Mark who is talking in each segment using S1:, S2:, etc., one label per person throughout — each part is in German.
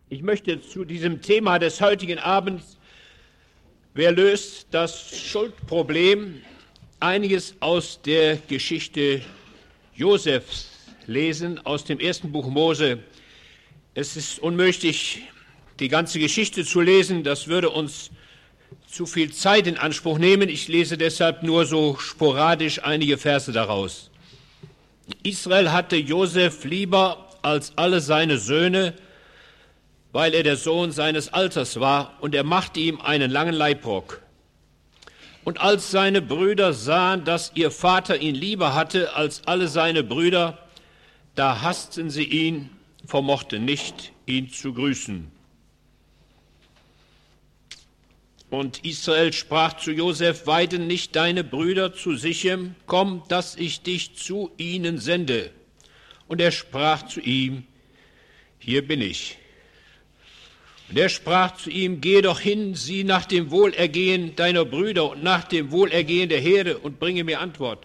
S1: Ich möchte zu diesem Thema des heutigen Abends, wer löst das Schuldproblem, einiges aus der Geschichte Josefs lesen, aus dem ersten Buch Mose. Es ist unmöglich, die ganze Geschichte zu lesen, das würde uns zu viel Zeit in Anspruch nehmen. Ich lese deshalb nur so sporadisch einige Verse daraus. Israel hatte Josef lieber als alle seine Söhne, weil er der Sohn seines Alters war, und er machte ihm einen langen Leibrock. Und als seine Brüder sahen, dass ihr Vater ihn lieber hatte als alle seine Brüder, da hassten sie ihn, vermochten nicht, ihn zu grüßen. Und Israel sprach zu Josef: Weiden nicht deine Brüder zu Sichem, komm, dass ich dich zu ihnen sende. Und er sprach zu ihm: Hier bin ich. Und er sprach zu ihm: Geh doch hin, sieh nach dem Wohlergehen deiner Brüder und nach dem Wohlergehen der Herde und bringe mir Antwort.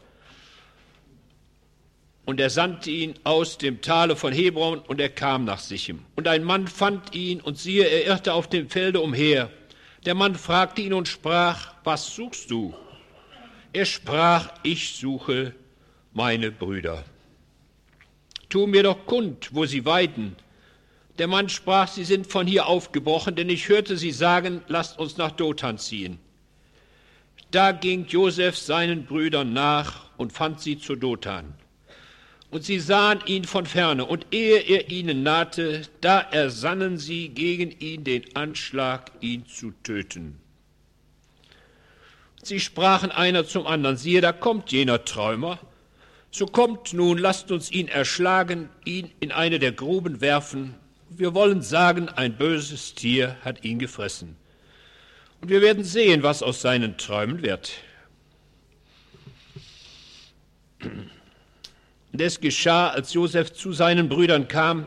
S1: Und er sandte ihn aus dem Tale von Hebron, und er kam nach Sichem. Und ein Mann fand ihn, und siehe, er irrte auf dem Felde umher. Der Mann fragte ihn und sprach: Was suchst du? Er sprach: Ich suche meine Brüder. Tu mir doch kund, wo sie weiden. Der Mann sprach: Sie sind von hier aufgebrochen, denn ich hörte sie sagen: Lasst uns nach Dothan ziehen. Da ging Josef seinen Brüdern nach und fand sie zu Dothan. Und sie sahen ihn von ferne, und ehe er ihnen nahte, da ersannen sie gegen ihn den Anschlag, ihn zu töten. Sie sprachen einer zum anderen: Siehe, da kommt jener Träumer. So kommt nun, lasst uns ihn erschlagen, ihn in eine der Gruben werfen. Wir wollen sagen, ein böses Tier hat ihn gefressen. Und wir werden sehen, was aus seinen Träumen wird. Und es geschah, als Josef zu seinen Brüdern kam,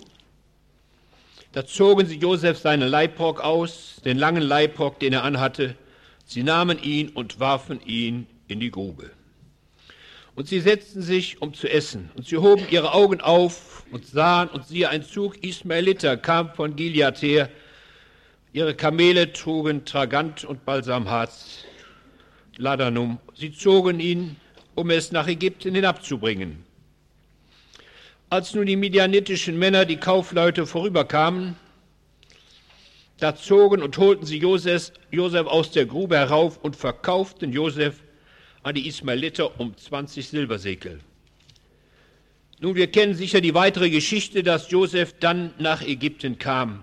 S1: da zogen sie Josef seinen Leibrock aus, den langen Leibrock, den er anhatte. Sie nahmen ihn und warfen ihn in die Grube. Und sie setzten sich, um zu essen. Und sie hoben ihre Augen auf und sahen, und siehe, ein Zug Ismaeliter kam von Gilead her. Ihre Kamele trugen Tragant und Balsamharz, Ladanum. Sie zogen ihn, um es nach Ägypten hinabzubringen. Als nun die midianitischen Männer, die Kaufleute, vorüberkamen, da zogen und holten sie Josef aus der Grube herauf und verkauften Josef an die Ismaeliter um 20 Silbersekel. Nun, wir kennen sicher die weitere Geschichte, dass Josef dann nach Ägypten kam.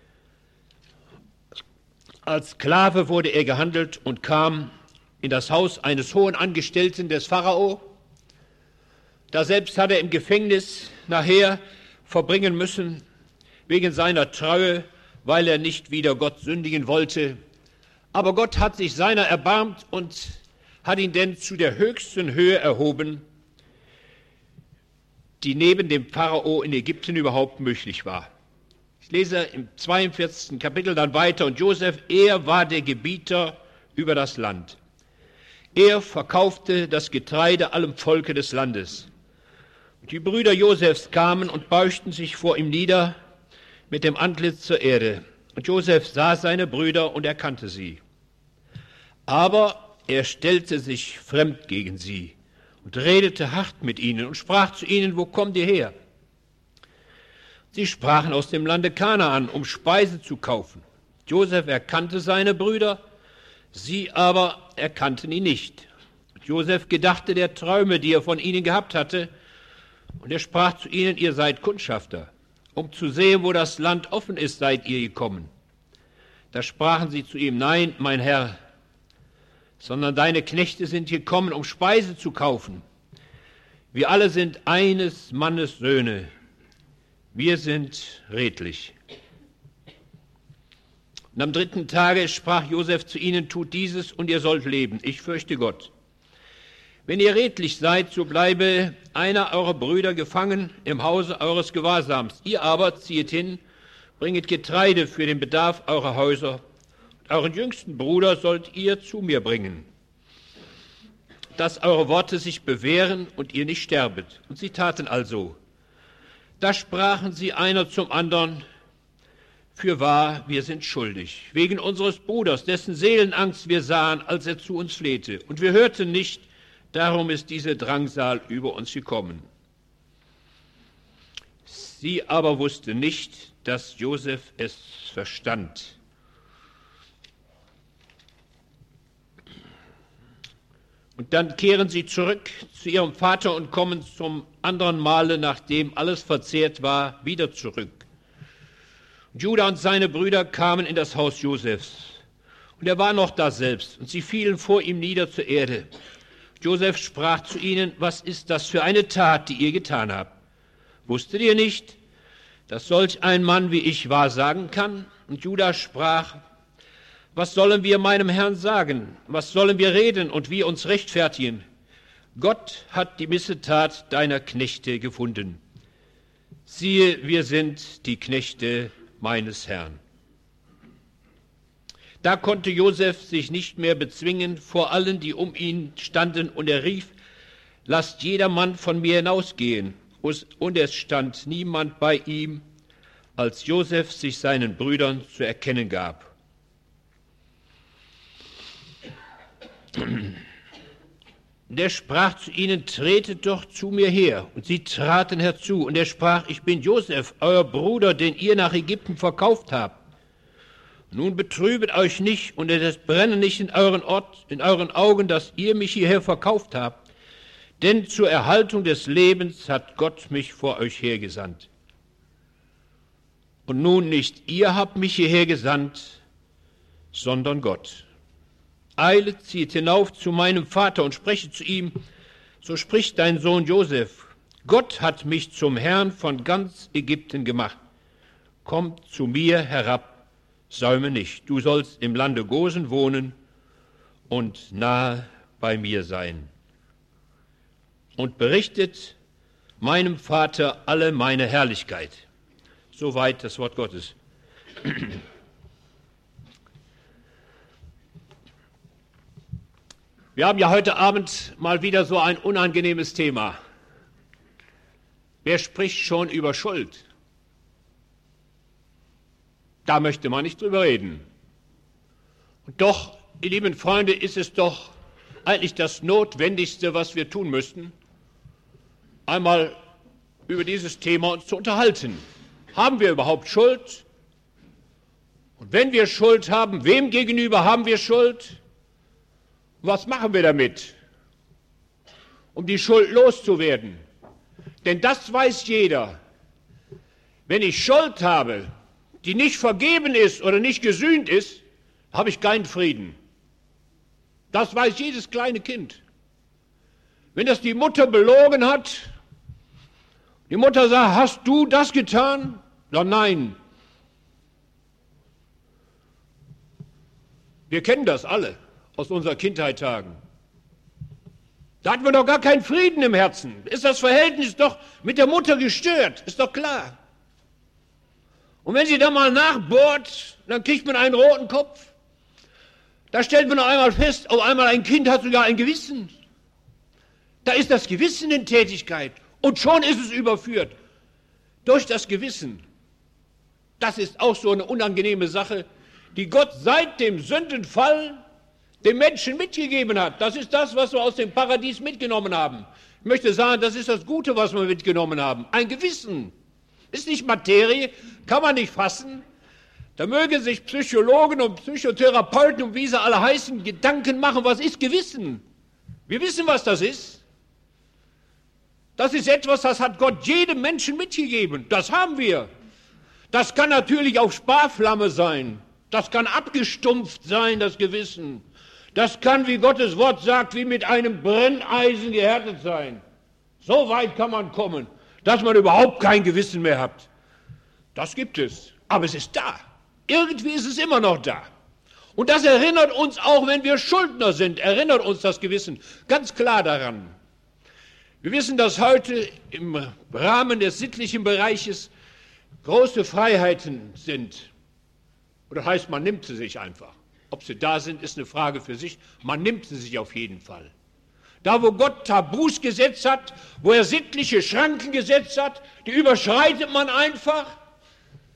S1: Als Sklave wurde er gehandelt und kam in das Haus eines hohen Angestellten des Pharao. Da selbst hat er im Gefängnis nachher verbringen müssen, wegen seiner Treue, weil er nicht wieder Gott sündigen wollte. Aber Gott hat sich seiner erbarmt und hat ihn denn zu der höchsten Höhe erhoben, die neben dem Pharao in Ägypten überhaupt möglich war. Ich lese im 42. Kapitel dann weiter: Und Josef, er war der Gebieter über das Land. Er verkaufte das Getreide allem Volke des Landes. Und die Brüder Josefs kamen und beugten sich vor ihm nieder mit dem Antlitz zur Erde. Und Josef sah seine Brüder und erkannte sie. Aber er stellte sich fremd gegen sie und redete hart mit ihnen und sprach zu ihnen: Wo kommt ihr her? Sie sprachen: Aus dem Lande Kanaan, um Speise zu kaufen. Josef erkannte seine Brüder, sie aber erkannten ihn nicht. Und Josef gedachte der Träume, die er von ihnen gehabt hatte, und er sprach zu ihnen: Ihr seid Kundschafter, um zu sehen, wo das Land offen ist, seid ihr gekommen. Da sprachen sie zu ihm: Nein, mein Herr, sondern deine Knechte sind gekommen, um Speise zu kaufen. Wir alle sind eines Mannes Söhne, wir sind redlich. Und am 3. Tage sprach Josef zu ihnen: Tut dieses, und ihr sollt leben. Ich fürchte Gott. Wenn ihr redlich seid, so bleibe einer eurer Brüder gefangen im Hause eures Gewahrsams. Ihr aber ziehet hin, bringet Getreide für den Bedarf eurer Häuser. Und euren jüngsten Bruder sollt ihr zu mir bringen, dass eure Worte sich bewähren und ihr nicht sterbet. Und sie taten also. Da sprachen sie einer zum anderen: Fürwahr, wir sind schuldig, wegen unseres Bruders, dessen Seelenangst wir sahen, als er zu uns flehte. Und wir hörten nicht, darum ist diese Drangsal über uns gekommen. Sie aber wusste nicht, dass Josef es verstand. Und dann kehren sie zurück zu ihrem Vater und kommen zum anderen Male, nachdem alles verzehrt war, wieder zurück. Juda und seine Brüder kamen in das Haus Josefs. Und er war noch da selbst, und sie fielen vor ihm nieder zur Erde. Josef sprach zu ihnen: Was ist das für eine Tat, die ihr getan habt? Wusstet ihr nicht, dass solch ein Mann wie ich wahrsagen kann? Und Juda sprach: Was sollen wir meinem Herrn sagen? Was sollen wir reden und wie uns rechtfertigen? Gott hat die Missetat deiner Knechte gefunden. Siehe, wir sind die Knechte meines Herrn. Da konnte Josef sich nicht mehr bezwingen vor allen, die um ihn standen, und er rief: Lasst jedermann von mir hinausgehen. Und es stand niemand bei ihm, als Josef sich seinen Brüdern zu erkennen gab. Der sprach zu ihnen: Tretet doch zu mir her. Und sie traten herzu. Und er sprach: Ich bin Josef, euer Bruder, den ihr nach Ägypten verkauft habt. Nun betrübet euch nicht und es brenne nicht in euren Augen, dass ihr mich hierher verkauft habt. Denn zur Erhaltung des Lebens hat Gott mich vor euch hergesandt. Und nun nicht ihr habt mich hierher gesandt, sondern Gott. Eilet, zieht hinauf zu meinem Vater und spreche zu ihm: So spricht dein Sohn Josef: Gott hat mich zum Herrn von ganz Ägypten gemacht. Kommt zu mir herab, säume nicht. Du sollst im Lande Gosen wohnen und nahe bei mir sein. Und berichtet meinem Vater alle meine Herrlichkeit. Soweit das Wort Gottes. Wir haben ja heute Abend mal wieder so ein unangenehmes Thema. Wer spricht schon über Schuld? Da möchte man nicht drüber reden. Und doch, ihr lieben Freunde, ist es doch eigentlich das Notwendigste, was wir tun müssten, einmal über dieses Thema uns zu unterhalten. Haben wir überhaupt Schuld? Und wenn wir Schuld haben, wem gegenüber haben wir Schuld? Was machen wir damit, um die Schuld loszuwerden? Denn das weiß jeder. Wenn ich Schuld habe, die nicht vergeben ist oder nicht gesühnt ist, habe ich keinen Frieden. Das weiß jedes kleine Kind. Wenn das die Mutter belogen hat, die Mutter sagt: Hast du das getan? Doch nein. Wir kennen das alle aus unserer Kindheitstagen. Da hatten wir doch gar keinen Frieden im Herzen. Ist das Verhältnis doch mit der Mutter gestört, ist doch klar. Und wenn sie da mal nachbohrt, dann kriegt man einen roten Kopf. Da stellt man noch einmal fest, auf einmal ein Kind hat sogar ein Gewissen. Da ist das Gewissen in Tätigkeit und schon ist es überführt durch das Gewissen. Das ist auch so eine unangenehme Sache, die Gott seit dem Sündenfall dem Menschen mitgegeben hat. Das ist das, was wir aus dem Paradies mitgenommen haben. Ich möchte sagen, das ist das Gute, was wir mitgenommen haben. Ein Gewissen. Ist nicht Materie, kann man nicht fassen. Da mögen sich Psychologen und Psychotherapeuten und wie sie alle heißen, Gedanken machen, was ist Gewissen? Wir wissen, was das ist. Das ist etwas, das hat Gott jedem Menschen mitgegeben. Das haben wir. Das kann natürlich auf Sparflamme sein. Das kann abgestumpft sein, das Gewissen. Das kann, wie Gottes Wort sagt, wie mit einem Brenneisen gehärtet sein. So weit kann man kommen, dass man überhaupt kein Gewissen mehr hat. Das gibt es, aber es ist da. Irgendwie ist es immer noch da. Und das erinnert uns auch, wenn wir Schuldner sind, erinnert uns das Gewissen ganz klar daran. Wir wissen, dass heute im Rahmen des sittlichen Bereiches große Freiheiten sind. Und das heißt, man nimmt sie sich einfach. Ob sie da sind, ist eine Frage für sich. Man nimmt sie sich auf jeden Fall. Da, wo Gott Tabus gesetzt hat, wo er sittliche Schranken gesetzt hat, die überschreitet man einfach.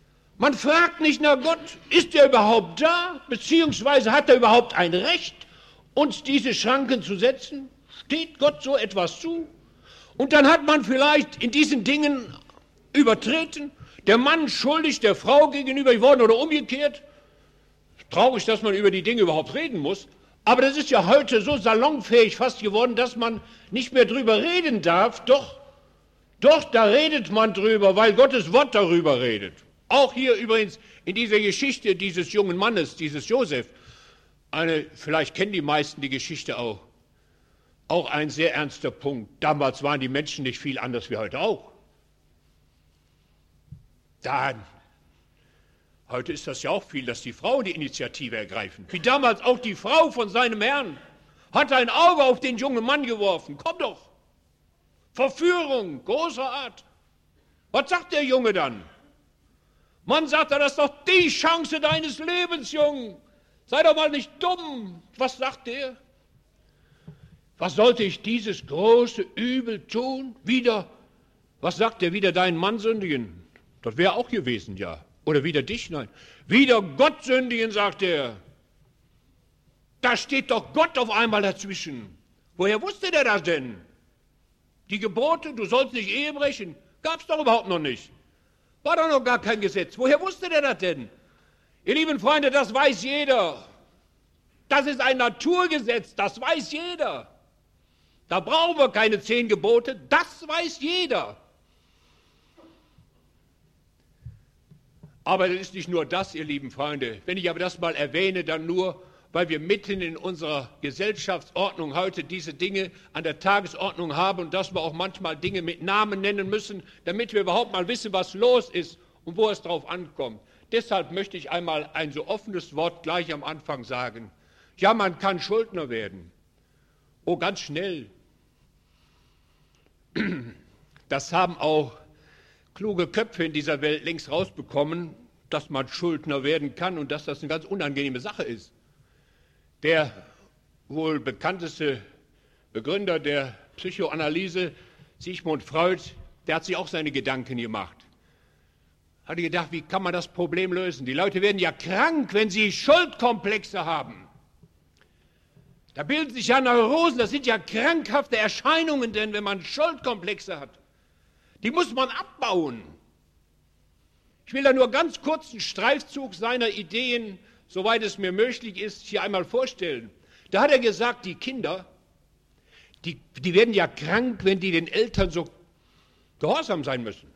S1: Man fragt nicht nach Gott, ist er überhaupt da? Beziehungsweise hat er überhaupt ein Recht, uns diese Schranken zu setzen? Steht Gott so etwas zu? Und dann hat man vielleicht in diesen Dingen übertreten, der Mann schuldig der Frau gegenüber geworden oder umgekehrt. Traurig, dass man über die Dinge überhaupt reden muss. Aber das ist ja heute so salonfähig fast geworden, dass man nicht mehr drüber reden darf. Doch, da redet man drüber, weil Gottes Wort darüber redet. Auch hier übrigens in dieser Geschichte dieses jungen Mannes, dieses Josef. Vielleicht kennen die meisten die Geschichte auch. Auch ein sehr ernster Punkt. Damals waren die Menschen nicht viel anders wie heute auch. Heute ist das ja auch viel, dass die Frauen die Initiative ergreifen. Wie damals auch die Frau von seinem Herrn hat ein Auge auf den jungen Mann geworfen. Komm doch! Verführung großer Art. Was sagt der Junge dann? Mann, sagt er, das ist doch die Chance deines Lebens, Junge. Sei doch mal nicht dumm. Was sagt er? Was sollte ich dieses große Übel tun? Was sagt er, wieder deinen Mann sündigen? Das wäre auch gewesen, ja. Oder wieder dich? Nein. Wieder Gott sündigen, sagt er. Da steht doch Gott auf einmal dazwischen. Woher wusste der das denn? Die Gebote, du sollst nicht Ehe brechen, gab es doch überhaupt noch nicht. War doch noch gar kein Gesetz. Woher wusste der das denn? Ihr lieben Freunde, das weiß jeder. Das ist ein Naturgesetz, das weiß jeder. Da brauchen wir keine 10 Gebote, das weiß jeder. Aber das ist nicht nur das, ihr lieben Freunde. Wenn ich aber das mal erwähne, dann nur, weil wir mitten in unserer Gesellschaftsordnung heute diese Dinge an der Tagesordnung haben und dass wir auch manchmal Dinge mit Namen nennen müssen, damit wir überhaupt mal wissen, was los ist und wo es drauf ankommt. Deshalb möchte ich einmal ein so offenes Wort gleich am Anfang sagen. Ja, man kann Schuldner werden. Oh, ganz schnell. Das haben auch kluge Köpfe in dieser Welt längst rausbekommen, dass man Schuldner werden kann und dass das eine ganz unangenehme Sache ist. Der wohl bekannteste Begründer der Psychoanalyse, Sigmund Freud, der hat sich auch seine Gedanken gemacht. Hat gedacht, wie kann man das Problem lösen? Die Leute werden ja krank, wenn sie Schuldkomplexe haben. Da bilden sich ja Neurosen, das sind ja krankhafte Erscheinungen, denn wenn man Schuldkomplexe hat, die muss man abbauen. Ich will da nur ganz kurz einen Streifzug seiner Ideen, soweit es mir möglich ist, hier einmal vorstellen. Da hat er gesagt, die Kinder, die werden ja krank, wenn die den Eltern so gehorsam sein müssen.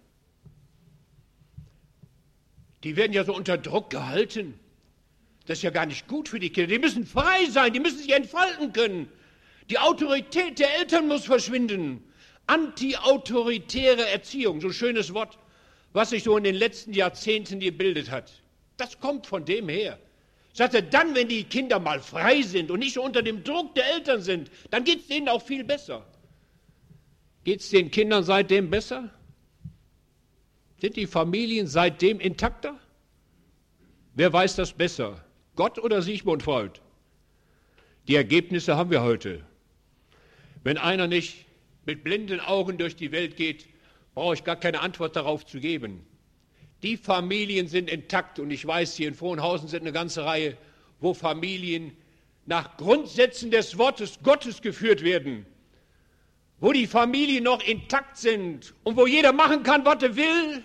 S1: Die werden ja so unter Druck gehalten. Das ist ja gar nicht gut für die Kinder. Die müssen frei sein, die müssen sich entfalten können. Die Autorität der Eltern muss verschwinden. Anti-autoritäre Erziehung, so ein schönes Wort, was sich so in den letzten Jahrzehnten gebildet hat. Das kommt von dem her. Sagt er, dann, wenn die Kinder mal frei sind und nicht so unter dem Druck der Eltern sind, dann geht es denen auch viel besser. Geht es den Kindern seitdem besser? Sind die Familien seitdem intakter? Wer weiß das besser? Gott oder Sigmund Freud? Die Ergebnisse haben wir heute. Wenn einer nicht mit blinden Augen durch die Welt geht, brauche ich gar keine Antwort darauf zu geben. Die Familien sind intakt und ich weiß, hier in Frohnhausen sind eine ganze Reihe, wo Familien nach Grundsätzen des Wortes Gottes geführt werden, wo die Familien noch intakt sind und wo jeder machen kann, was er will.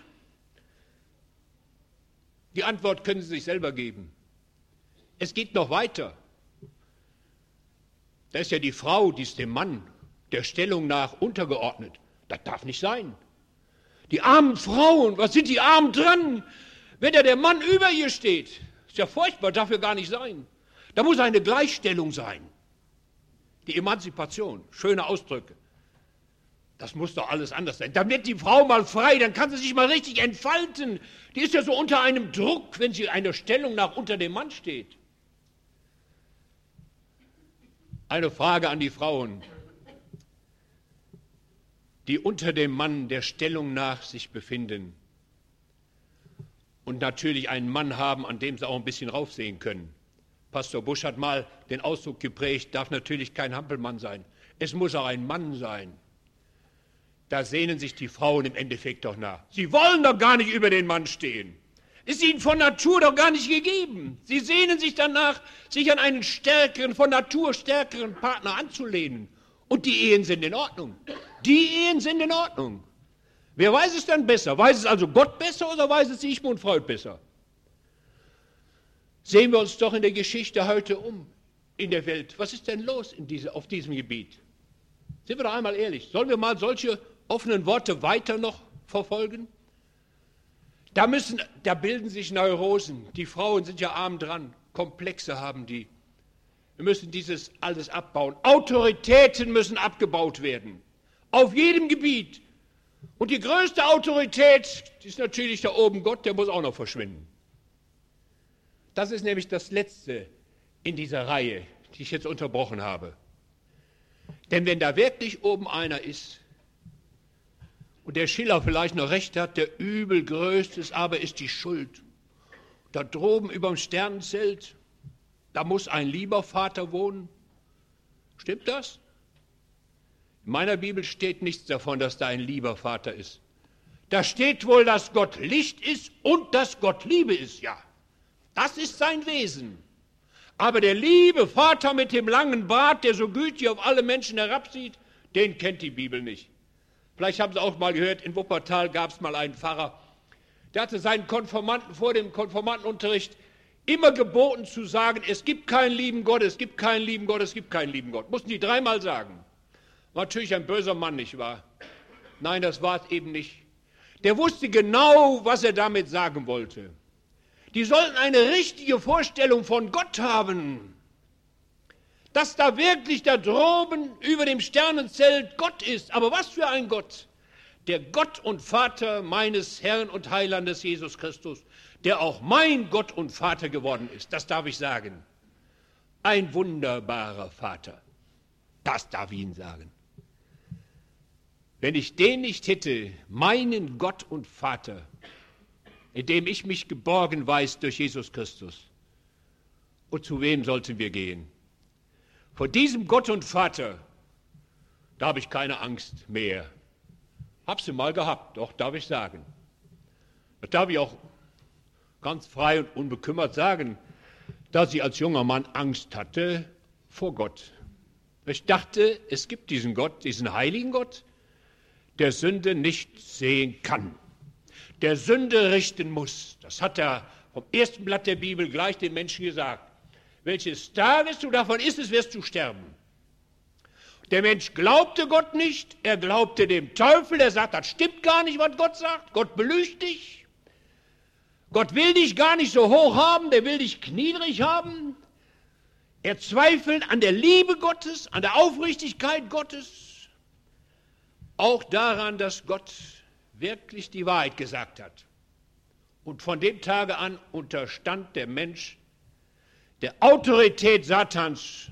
S1: Die Antwort können Sie sich selber geben. Es geht noch weiter. Da ist ja die Frau, die ist dem Mann der Stellung nach untergeordnet. Das darf nicht sein. Die armen Frauen, was sind die Armen dran, wenn der Mann über ihr steht? Ist ja furchtbar, darf ja gar nicht sein. Da muss eine Gleichstellung sein. Die Emanzipation, schöne Ausdrücke. Das muss doch alles anders sein. Dann wird die Frau mal frei, dann kann sie sich mal richtig entfalten. Die ist ja so unter einem Druck, wenn sie einer Stellung nach unter dem Mann steht. Eine Frage an die Frauen, die unter dem Mann der Stellung nach sich befinden und natürlich einen Mann haben, an dem sie auch ein bisschen raufsehen können. Pastor Busch hat mal den Ausdruck geprägt, darf natürlich kein Hampelmann sein. Es muss auch ein Mann sein. Da sehnen sich die Frauen im Endeffekt doch nach. Sie wollen doch gar nicht über den Mann stehen. Ist ihnen von Natur doch gar nicht gegeben. Sie sehnen sich danach, sich an einen stärkeren, von Natur stärkeren Partner anzulehnen. Und die Ehen sind in Ordnung. Die Ehen sind in Ordnung. Wer weiß es dann besser? Weiß es also Gott besser oder weiß es Sigmund Freud besser? Sehen wir uns doch in der Geschichte heute um, in der Welt. Was ist denn los auf diesem Gebiet? Sind wir doch einmal ehrlich. Sollen wir mal solche offenen Worte weiter noch verfolgen? Da bilden sich Neurosen. Die Frauen sind ja arm dran. Komplexe haben die. Wir müssen dieses alles abbauen. Autoritäten müssen abgebaut werden. Auf jedem Gebiet. Und die größte Autorität ist natürlich da oben Gott, der muss auch noch verschwinden. Das ist nämlich das Letzte in dieser Reihe, die ich jetzt unterbrochen habe. Denn wenn da wirklich oben einer ist, und der Schiller vielleicht noch recht hat, der Übelgrößtes aber ist die Schuld. Da droben überm Sternenzelt, da muss ein lieber Vater wohnen. Stimmt das? In meiner Bibel steht nichts davon, dass da ein lieber Vater ist. Da steht wohl, dass Gott Licht ist und dass Gott Liebe ist, ja. Das ist sein Wesen. Aber der liebe Vater mit dem langen Bart, der so gütig auf alle Menschen herabsieht, den kennt die Bibel nicht. Vielleicht haben Sie auch mal gehört, in Wuppertal gab es mal einen Pfarrer, der hatte seinen Konformanten vor dem Konformantenunterricht immer geboten zu sagen, es gibt keinen lieben Gott, es gibt keinen lieben Gott, es gibt keinen lieben Gott. Mussten die dreimal sagen. War natürlich ein böser Mann, nicht wahr? Nein, das war es eben nicht. Der wusste genau, was er damit sagen wollte. Die sollten eine richtige Vorstellung von Gott haben. Dass da wirklich da droben über dem Sternenzelt Gott ist. Aber was für ein Gott? Der Gott und Vater meines Herrn und Heilandes Jesus Christus, der auch mein Gott und Vater geworden ist. Das darf ich sagen. Ein wunderbarer Vater. Das darf ich Ihnen sagen. Wenn ich den nicht hätte, meinen Gott und Vater, in dem ich mich geborgen weiß durch Jesus Christus, und zu wem sollten wir gehen? Vor diesem Gott und Vater, da habe ich keine Angst mehr. Hab sie mal gehabt, doch, darf ich sagen. Das darf ich auch ganz frei und unbekümmert sagen, dass ich als junger Mann Angst hatte vor Gott. Ich dachte, es gibt diesen Gott, diesen heiligen Gott, der Sünde nicht sehen kann, der Sünde richten muss. Das hat er vom ersten Blatt der Bibel gleich den Menschen gesagt. Welches Tages du davon isstest, wirst du sterben. Der Mensch glaubte Gott nicht, er glaubte dem Teufel, der sagt, das stimmt gar nicht, was Gott sagt, Gott belügt dich. Gott will dich gar nicht so hoch haben, der will dich niedrig haben. Er zweifelt an der Liebe Gottes, an der Aufrichtigkeit Gottes, auch daran, dass Gott wirklich die Wahrheit gesagt hat. Und von dem Tage an unterstand der Mensch der Autorität Satans,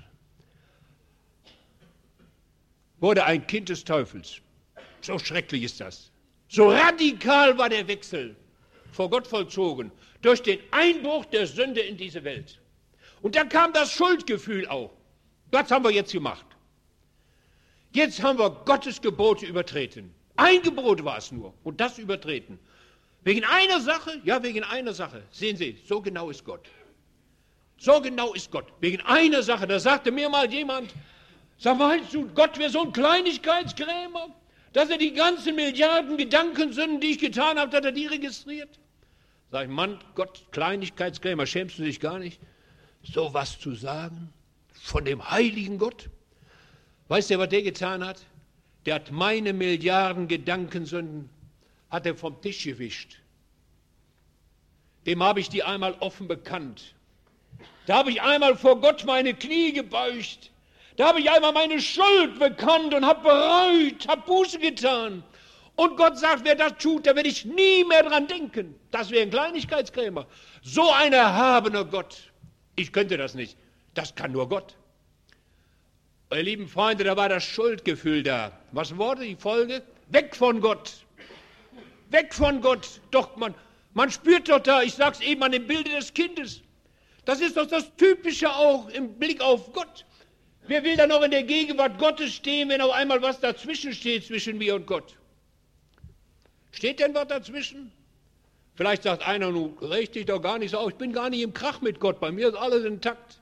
S1: wurde ein Kind des Teufels. So schrecklich ist das. So radikal war der Wechsel vor Gott vollzogen durch den Einbruch der Sünde in diese Welt. Und da kam das Schuldgefühl auch. Was haben wir jetzt gemacht? Jetzt haben wir Gottes Gebote übertreten. Ein Gebot war es nur und das übertreten. Wegen einer Sache? Ja, wegen einer Sache. Sehen Sie, so genau ist Gott. So genau ist Gott. Wegen einer Sache. Da sagte mir mal jemand, sag, meinst du, Gott wäre so ein Kleinigkeitskrämer, dass er die ganzen Milliarden Gedankensünden, die ich getan habe, dass er die registriert? Sag ich, Mann, Gott, Kleinigkeitskrämer, schämst du dich gar nicht, so was zu sagen von dem heiligen Gott? Weißt du, was der getan hat? Der hat meine Milliarden Gedankensünden, hat er vom Tisch gewischt. Dem habe ich die einmal offen bekannt. Da habe ich einmal vor Gott meine Knie gebeugt. Da habe ich einmal meine Schuld bekannt und habe bereut, habe Buße getan. Und Gott sagt, wer das tut, da werde ich nie mehr dran denken. Das wäre ein Kleinigkeitskrämer. So ein erhabener Gott. Ich könnte das nicht. Das kann nur Gott. Ihr lieben Freunde, da war das Schuldgefühl da. Was wurde die Folge? Weg von Gott. Weg von Gott. Doch, man spürt doch da, ich sage es eben an dem Bilde des Kindes. Das ist doch das Typische auch im Blick auf Gott. Wer will da noch in der Gegenwart Gottes stehen, wenn auf einmal was dazwischen steht, zwischen mir und Gott? Steht denn was dazwischen? Vielleicht sagt einer, nun richte dich doch gar nicht so auf, ich bin gar nicht im Krach mit Gott, bei mir ist alles intakt.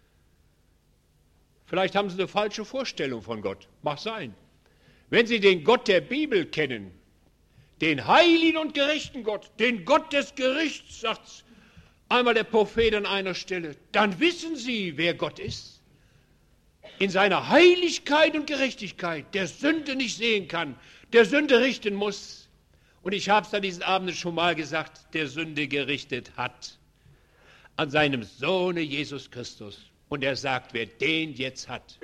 S1: Vielleicht haben Sie eine falsche Vorstellung von Gott, mag sein. Wenn Sie den Gott der Bibel kennen, den heiligen und gerechten Gott, den Gott des Gerichts, sagt einmal der Prophet an einer Stelle, dann wissen Sie, wer Gott ist. In seiner Heiligkeit und Gerechtigkeit, der Sünde nicht sehen kann, der Sünde richten muss. Und ich habe es an diesen Abenden schon mal gesagt, der Sünde gerichtet hat. An seinem Sohne Jesus Christus. Und er sagt, wer den jetzt hat,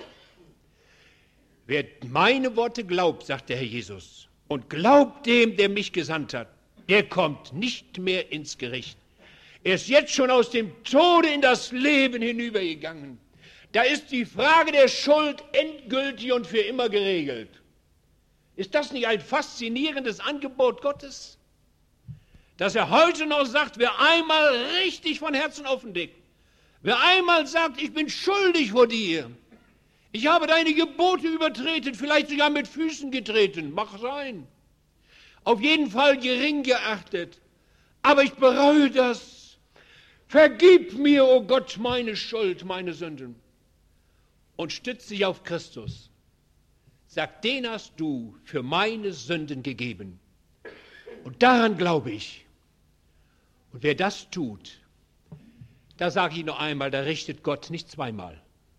S1: wer meine Worte glaubt, sagt der Herr Jesus, und glaubt dem, der mich gesandt hat, der kommt nicht mehr ins Gericht. Er ist jetzt schon aus dem Tode in das Leben hinübergegangen. Da ist die Frage der Schuld endgültig und für immer geregelt. Ist das nicht ein faszinierendes Angebot Gottes? Dass er heute noch sagt, wer einmal richtig von Herzen offendeckt, wer einmal sagt, ich bin schuldig vor dir, ich habe deine Gebote übertreten, vielleicht sogar mit Füßen getreten, mag sein, auf jeden Fall gering geachtet, aber ich bereue das. Vergib mir, o Gott, meine Schuld, meine Sünden. Und stützt sich auf Christus. Sagt, den hast du für meine Sünden gegeben. Und daran glaube ich. Und wer das tut, da sage ich noch einmal, da richtet Gott nicht zweimal.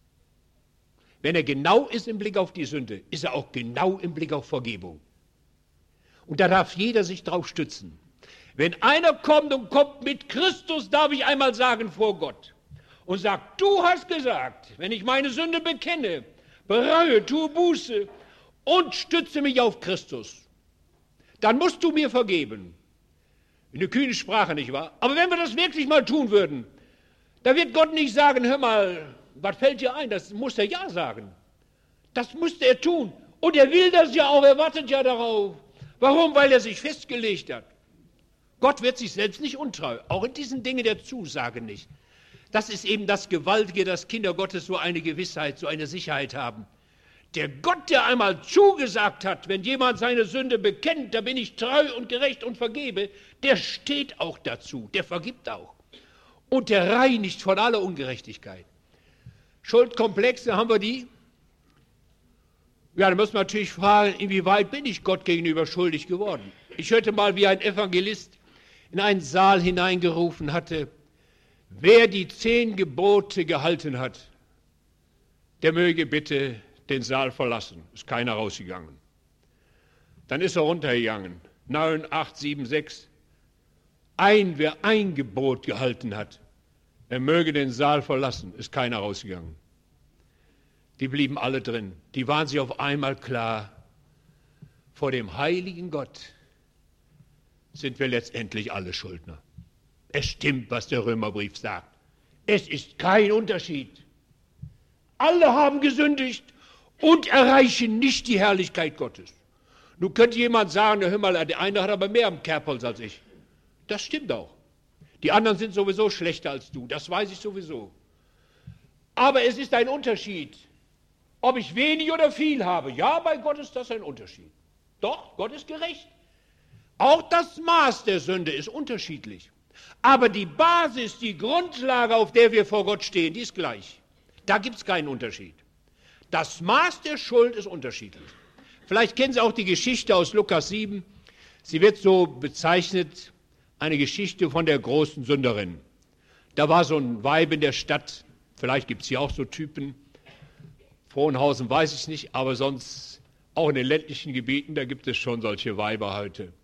S1: Wenn er genau ist im Blick auf die Sünde, ist er auch genau im Blick auf Vergebung. Und da darf jeder sich drauf stützen. Wenn einer kommt und kommt mit Christus, darf ich einmal sagen vor Gott und sagt, du hast gesagt, wenn ich meine Sünde bekenne, bereue, tue Buße und stütze mich auf Christus, dann musst du mir vergeben. Eine kühne Sprache, nicht wahr? Aber wenn wir das wirklich mal tun würden, da wird Gott nicht sagen, hör mal, was fällt dir ein? Das muss er ja sagen. Das musste er tun. Und er will das ja auch, er wartet ja darauf. Warum? Weil er sich festgelegt hat. Gott wird sich selbst nicht untreu, auch in diesen Dingen der Zusage nicht. Das ist eben das Gewaltige, dass Kinder Gottes so eine Gewissheit, so eine Sicherheit haben. Der Gott, der einmal zugesagt hat, wenn jemand seine Sünde bekennt, da bin ich treu und gerecht und vergebe, der steht auch dazu, der vergibt auch. Und der reinigt von aller Ungerechtigkeit. Schuldkomplexe, haben wir die? Ja, da muss man natürlich fragen, inwieweit bin ich Gott gegenüber schuldig geworden? Ich hörte mal, wie ein Evangelist in einen Saal hineingerufen hatte, wer die 10 Gebote gehalten hat, der möge bitte den Saal verlassen. Ist keiner rausgegangen. Dann ist er runtergegangen. 9, 8, 7, 6. Wer ein Gebot gehalten hat, er möge den Saal verlassen. Ist keiner rausgegangen. Die blieben alle drin. Die waren sich auf einmal klar, vor dem heiligen Gott sind wir letztendlich alle Schuldner. Es stimmt, was der Römerbrief sagt. Es ist kein Unterschied. Alle haben gesündigt und erreichen nicht die Herrlichkeit Gottes. Nun könnte jemand sagen, hör mal, der eine hat aber mehr am Kerbholz als ich. Das stimmt auch. Die anderen sind sowieso schlechter als du, das weiß ich sowieso. Aber es ist ein Unterschied, ob ich wenig oder viel habe. Ja, bei Gott ist das ein Unterschied. Doch, Gott ist gerecht. Auch das Maß der Sünde ist unterschiedlich. Aber die Basis, die Grundlage, auf der wir vor Gott stehen, die ist gleich. Da gibt es keinen Unterschied. Das Maß der Schuld ist unterschiedlich. Vielleicht kennen Sie auch die Geschichte aus Lukas 7. Sie wird so bezeichnet, eine Geschichte von der großen Sünderin. Da war so ein Weib in der Stadt, vielleicht gibt es hier auch so Typen, Frohnhausen weiß ich nicht, aber sonst auch in den ländlichen Gebieten, da gibt es schon solche Weiber heute.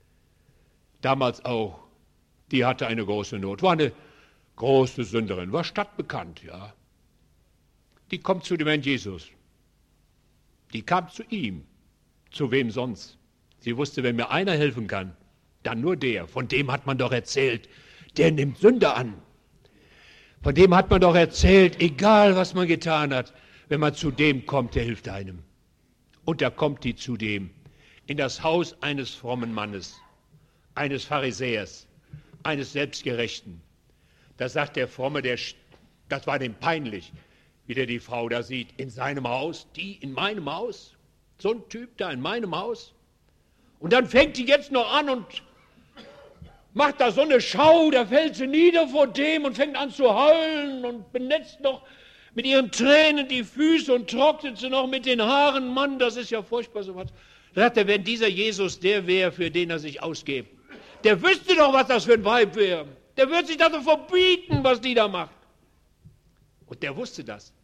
S1: Damals auch, die hatte eine große Not, war eine große Sünderin, war stadtbekannt, ja. Die kommt zu dem Herrn Jesus. Die kam zu ihm. Zu wem sonst? Sie wusste, wenn mir einer helfen kann, dann nur der. Von dem hat man doch erzählt, der nimmt Sünder an. Von dem hat man doch erzählt, egal was man getan hat, wenn man zu dem kommt, der hilft einem. Und da kommt die zu dem, in das Haus eines frommen Mannes, eines Pharisäers, eines Selbstgerechten. Da sagt der Fromme, das war dem peinlich, wie der die Frau da sieht, in seinem Haus, die in meinem Haus, so ein Typ da in meinem Haus. Und dann fängt die jetzt noch an und macht da so eine Schau, da fällt sie nieder vor dem und fängt an zu heulen und benetzt noch mit ihren Tränen die Füße und trocknet sie noch mit den Haaren. Mann, das ist ja furchtbar sowas. Da sagt er, wenn dieser Jesus der wäre, für den er sich ausgibt, der wüsste doch, was das für ein Weib wäre. Der würde sich das doch verbieten, was die da macht. Und der wusste das.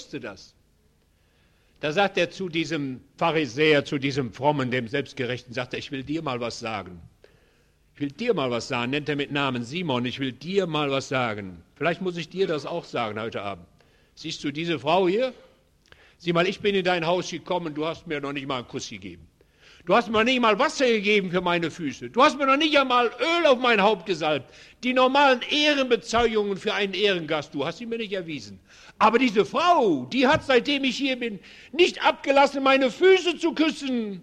S1: Da sagt er zu diesem Pharisäer, zu diesem Frommen, dem Selbstgerechten, sagt er, ich will dir mal was sagen. Ich will dir mal was sagen, nennt er mit Namen Simon, ich will dir mal was sagen. Vielleicht muss ich dir das auch sagen heute Abend. Siehst du diese Frau hier? Sieh mal, ich bin in dein Haus gekommen, du hast mir noch nicht mal einen Kuss gegeben. Du hast mir noch nicht mal Wasser gegeben für meine Füße. Du hast mir noch nicht einmal Öl auf mein Haupt gesalbt. Die normalen Ehrenbezeugungen für einen Ehrengast, du hast sie mir nicht erwiesen. Aber diese Frau, die hat, seitdem ich hier bin, nicht abgelassen, meine Füße zu küssen.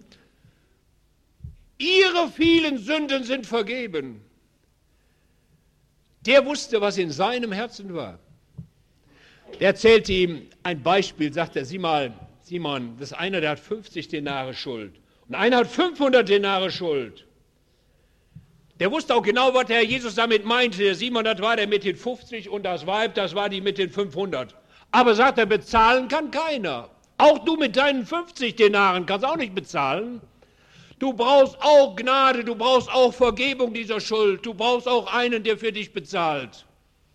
S1: Ihre vielen Sünden sind vergeben. Der wusste, was in seinem Herzen war. Der erzählte ihm ein Beispiel, sagt er, sieh mal, Simon, das ist einer, der hat 50 Denare Schuld. Und einer hat 500 Denare Schuld. Der wusste auch genau, was der Herr Jesus damit meinte. Der Simon, das war der mit den 50 und das Weib, das war die mit den 500. Aber sagt er, bezahlen kann keiner. Auch du mit deinen 50 Denaren kannst auch nicht bezahlen. Du brauchst auch Gnade, du brauchst auch Vergebung dieser Schuld. Du brauchst auch einen, der für dich bezahlt.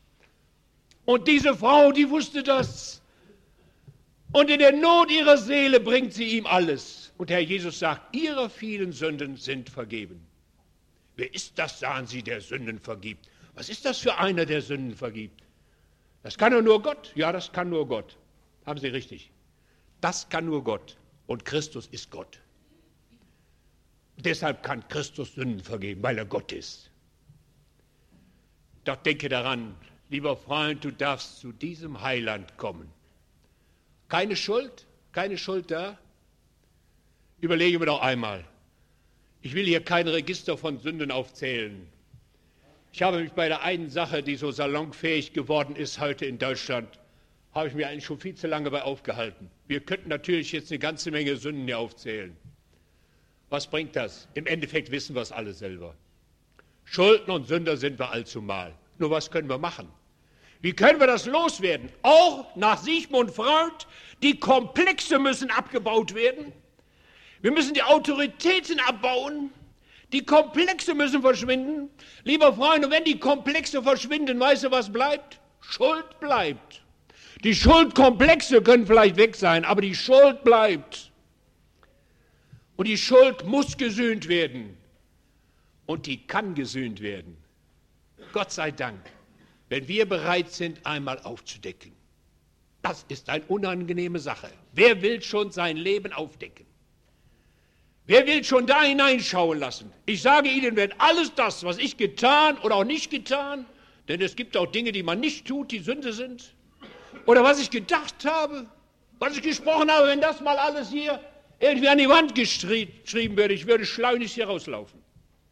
S1: Und diese Frau, die wusste das. Und in der Not ihrer Seele bringt sie ihm alles. Und Herr Jesus sagt, ihre vielen Sünden sind vergeben. Wer ist das, sahen sie, der Sünden vergibt? Was ist das für einer, der Sünden vergibt? Das kann doch nur Gott. Ja, das kann nur Gott. Haben Sie richtig. Das kann nur Gott. Und Christus ist Gott. Deshalb kann Christus Sünden vergeben, weil er Gott ist. Doch denke daran, lieber Freund, du darfst zu diesem Heiland kommen. Keine Schuld da? Überlege mir doch einmal. Ich will hier kein Register von Sünden aufzählen. Ich habe mich bei der einen Sache, die so salonfähig geworden ist heute in Deutschland, habe ich mir eigentlich schon viel zu lange bei aufgehalten. Wir könnten natürlich jetzt eine ganze Menge Sünden hier aufzählen. Was bringt das? Im Endeffekt wissen wir es alle selber. Schulden und Sünder sind wir allzumal. Nur was können wir machen? Wie können wir das loswerden? Auch nach Sigmund Freud, die Komplexe müssen abgebaut werden. Wir müssen die Autoritäten abbauen. Die Komplexe müssen verschwinden. Lieber Freunde, wenn die Komplexe verschwinden, weißt du, was bleibt? Schuld bleibt. Die Schuldkomplexe können vielleicht weg sein, aber die Schuld bleibt. Und die Schuld muss gesühnt werden. Und die kann gesühnt werden. Gott sei Dank, wenn wir bereit sind, einmal aufzudecken. Das ist eine unangenehme Sache. Wer will schon sein Leben aufdecken? Wer will schon da hineinschauen lassen? Ich sage Ihnen, wenn alles das, was ich getan oder auch nicht getan, denn es gibt auch Dinge, die man nicht tut, die Sünde sind, oder was ich gedacht habe, was ich gesprochen habe, wenn das mal alles hier irgendwie an die Wand geschrieben würde, ich würde schleunigst hier rauslaufen.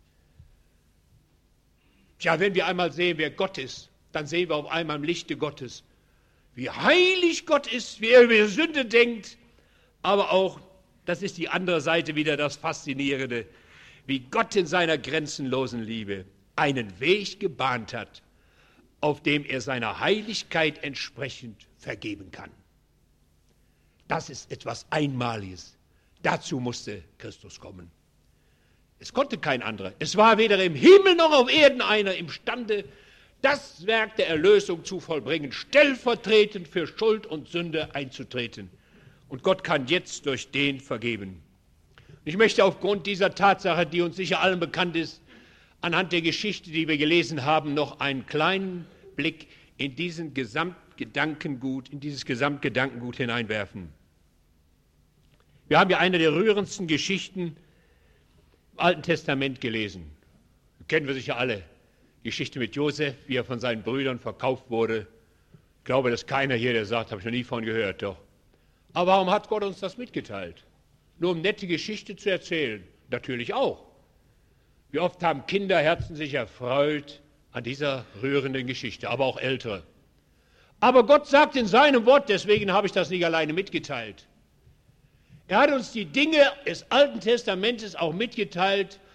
S1: Tja, wenn wir einmal sehen, wer Gott ist, dann sehen wir auf einmal im Lichte Gottes, wie heilig Gott ist, wie er über Sünde denkt, aber auch, das ist die andere Seite wieder das Faszinierende, wie Gott in seiner grenzenlosen Liebe einen Weg gebahnt hat, auf dem er seiner Heiligkeit entsprechend vergeben kann. Das ist etwas Einmaliges. Dazu musste Christus kommen. Es konnte kein anderer. Es war weder im Himmel noch auf Erden einer imstande, das Werk der Erlösung zu vollbringen, stellvertretend für Schuld und Sünde einzutreten. Und Gott kann jetzt durch den vergeben. Ich möchte aufgrund dieser Tatsache, die uns sicher allen bekannt ist, anhand der Geschichte, die wir gelesen haben, noch einen kleinen Blick in dieses Gesamtgedankengut hineinwerfen. Wir haben ja eine der rührendsten Geschichten im Alten Testament gelesen. Kennen wir sicher alle. Geschichte mit Josef, wie er von seinen Brüdern verkauft wurde. Ich glaube, dass keiner hier, der sagt, habe ich noch nie von gehört, doch. Aber warum hat Gott uns das mitgeteilt? Nur um nette Geschichte zu erzählen? Natürlich auch. Wie oft haben Kinderherzen sich erfreut an dieser rührenden Geschichte, aber auch Ältere. Aber Gott sagt in seinem Wort, deswegen habe ich das nicht alleine mitgeteilt. Er hat uns die Dinge des Alten Testamentes auch mitgeteilt,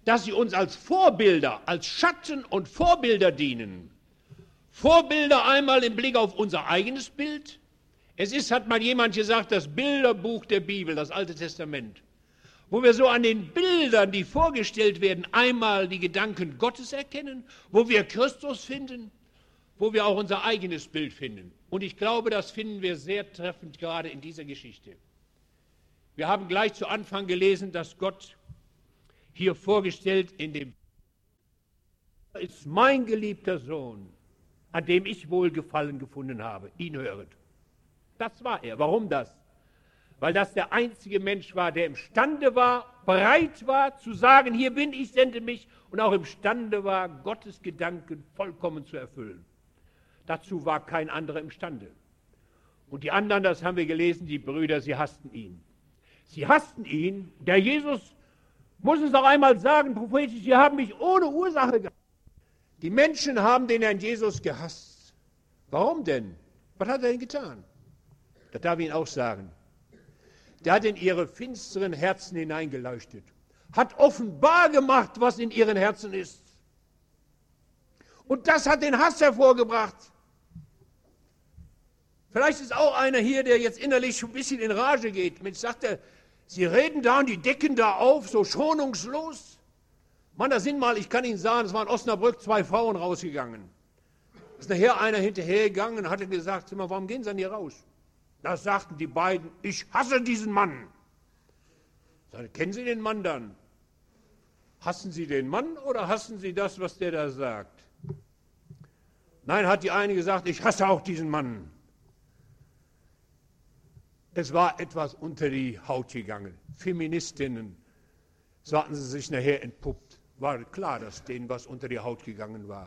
S1: dass sie uns als Vorbilder, als Schatten und Vorbilder dienen. Vorbilder einmal im Blick auf unser eigenes Bild. Es ist, hat mal jemand gesagt, das Bilderbuch der Bibel, das Alte Testament, wo wir so an den Bildern, die vorgestellt werden, einmal die Gedanken Gottes erkennen, wo wir Christus finden, wo wir auch unser eigenes Bild finden. Und ich glaube, das finden wir sehr treffend gerade in dieser Geschichte. Wir haben gleich zu Anfang gelesen, dass Gott hier vorgestellt in dem ist mein geliebter Sohn, an dem ich Wohlgefallen gefunden habe. Ihn höret. Das war er. Warum das? Weil das der einzige Mensch war, der imstande war, bereit war zu sagen, hier bin ich, sende mich, und auch imstande war, Gottes Gedanken vollkommen zu erfüllen. Dazu war kein anderer imstande. Und die anderen, das haben wir gelesen, die Brüder, sie hassten ihn. Sie hassten ihn. Der Jesus muss es auch einmal sagen, prophetisch, sie haben mich ohne Ursache gehasst. Die Menschen haben den Herrn Jesus gehasst. Warum denn? Was hat er denn getan? Das darf ich Ihnen auch sagen. Der hat in ihre finsteren Herzen hineingeleuchtet, hat offenbar gemacht, was in ihren Herzen ist. Und das hat den Hass hervorgebracht. Vielleicht ist auch einer hier, der jetzt innerlich ein bisschen in Rage geht. Mensch, sagt er, Sie reden da und die decken da auf, so schonungslos. Mann, da sind mal, ich kann Ihnen sagen, es war in Osnabrück 2 Frauen rausgegangen. Ist nachher einer hinterhergegangen und hatte gesagt, sag mal, warum gehen Sie denn hier raus? Da sagten die beiden, ich hasse diesen Mann. Sagte, kennen Sie den Mann dann? Hassen Sie den Mann oder hassen Sie das, was der da sagt? Nein, hat die eine gesagt, ich hasse auch diesen Mann. Es war etwas unter die Haut gegangen. Feministinnen, so hatten sie sich nachher entpuppt. War klar, dass denen was unter die Haut gegangen war.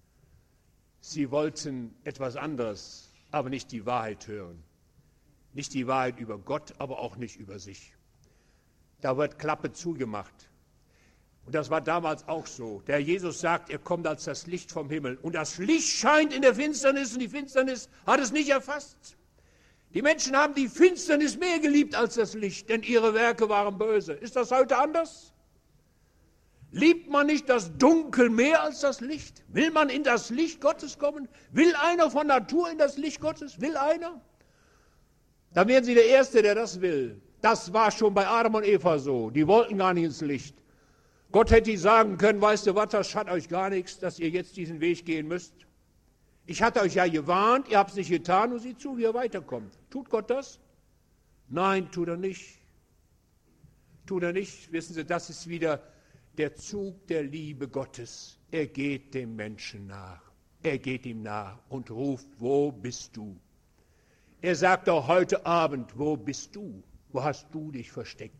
S1: Sie wollten etwas anderes, aber nicht die Wahrheit hören. Nicht die Wahrheit über Gott, aber auch nicht über sich. Da wird Klappe zugemacht. Und das war damals auch so. Der Jesus sagt, er kommt als das Licht vom Himmel. Und das Licht scheint in der Finsternis und die Finsternis hat es nicht erfasst. Die Menschen haben die Finsternis mehr geliebt als das Licht, denn ihre Werke waren böse. Ist das heute anders? Liebt man nicht das Dunkel mehr als das Licht? Will man in das Licht Gottes kommen? Will einer von Natur in das Licht Gottes? Will einer? Dann wären Sie der Erste, der das will. Das war schon bei Adam und Eva so. Die wollten gar nicht ins Licht. Gott hätte sagen können, weißt du was, das schadet euch gar nichts, dass ihr jetzt diesen Weg gehen müsst. Ich hatte euch ja gewarnt, ihr habt es nicht getan und seht zu, wie ihr weiterkommt. Tut Gott das? Nein, tut er nicht. Tut er nicht. Wissen Sie, das ist wieder der Zug der Liebe Gottes. Er geht dem Menschen nach. Er geht ihm nach und ruft, wo bist du? Er sagt auch heute Abend, wo bist du? Wo hast du dich versteckt?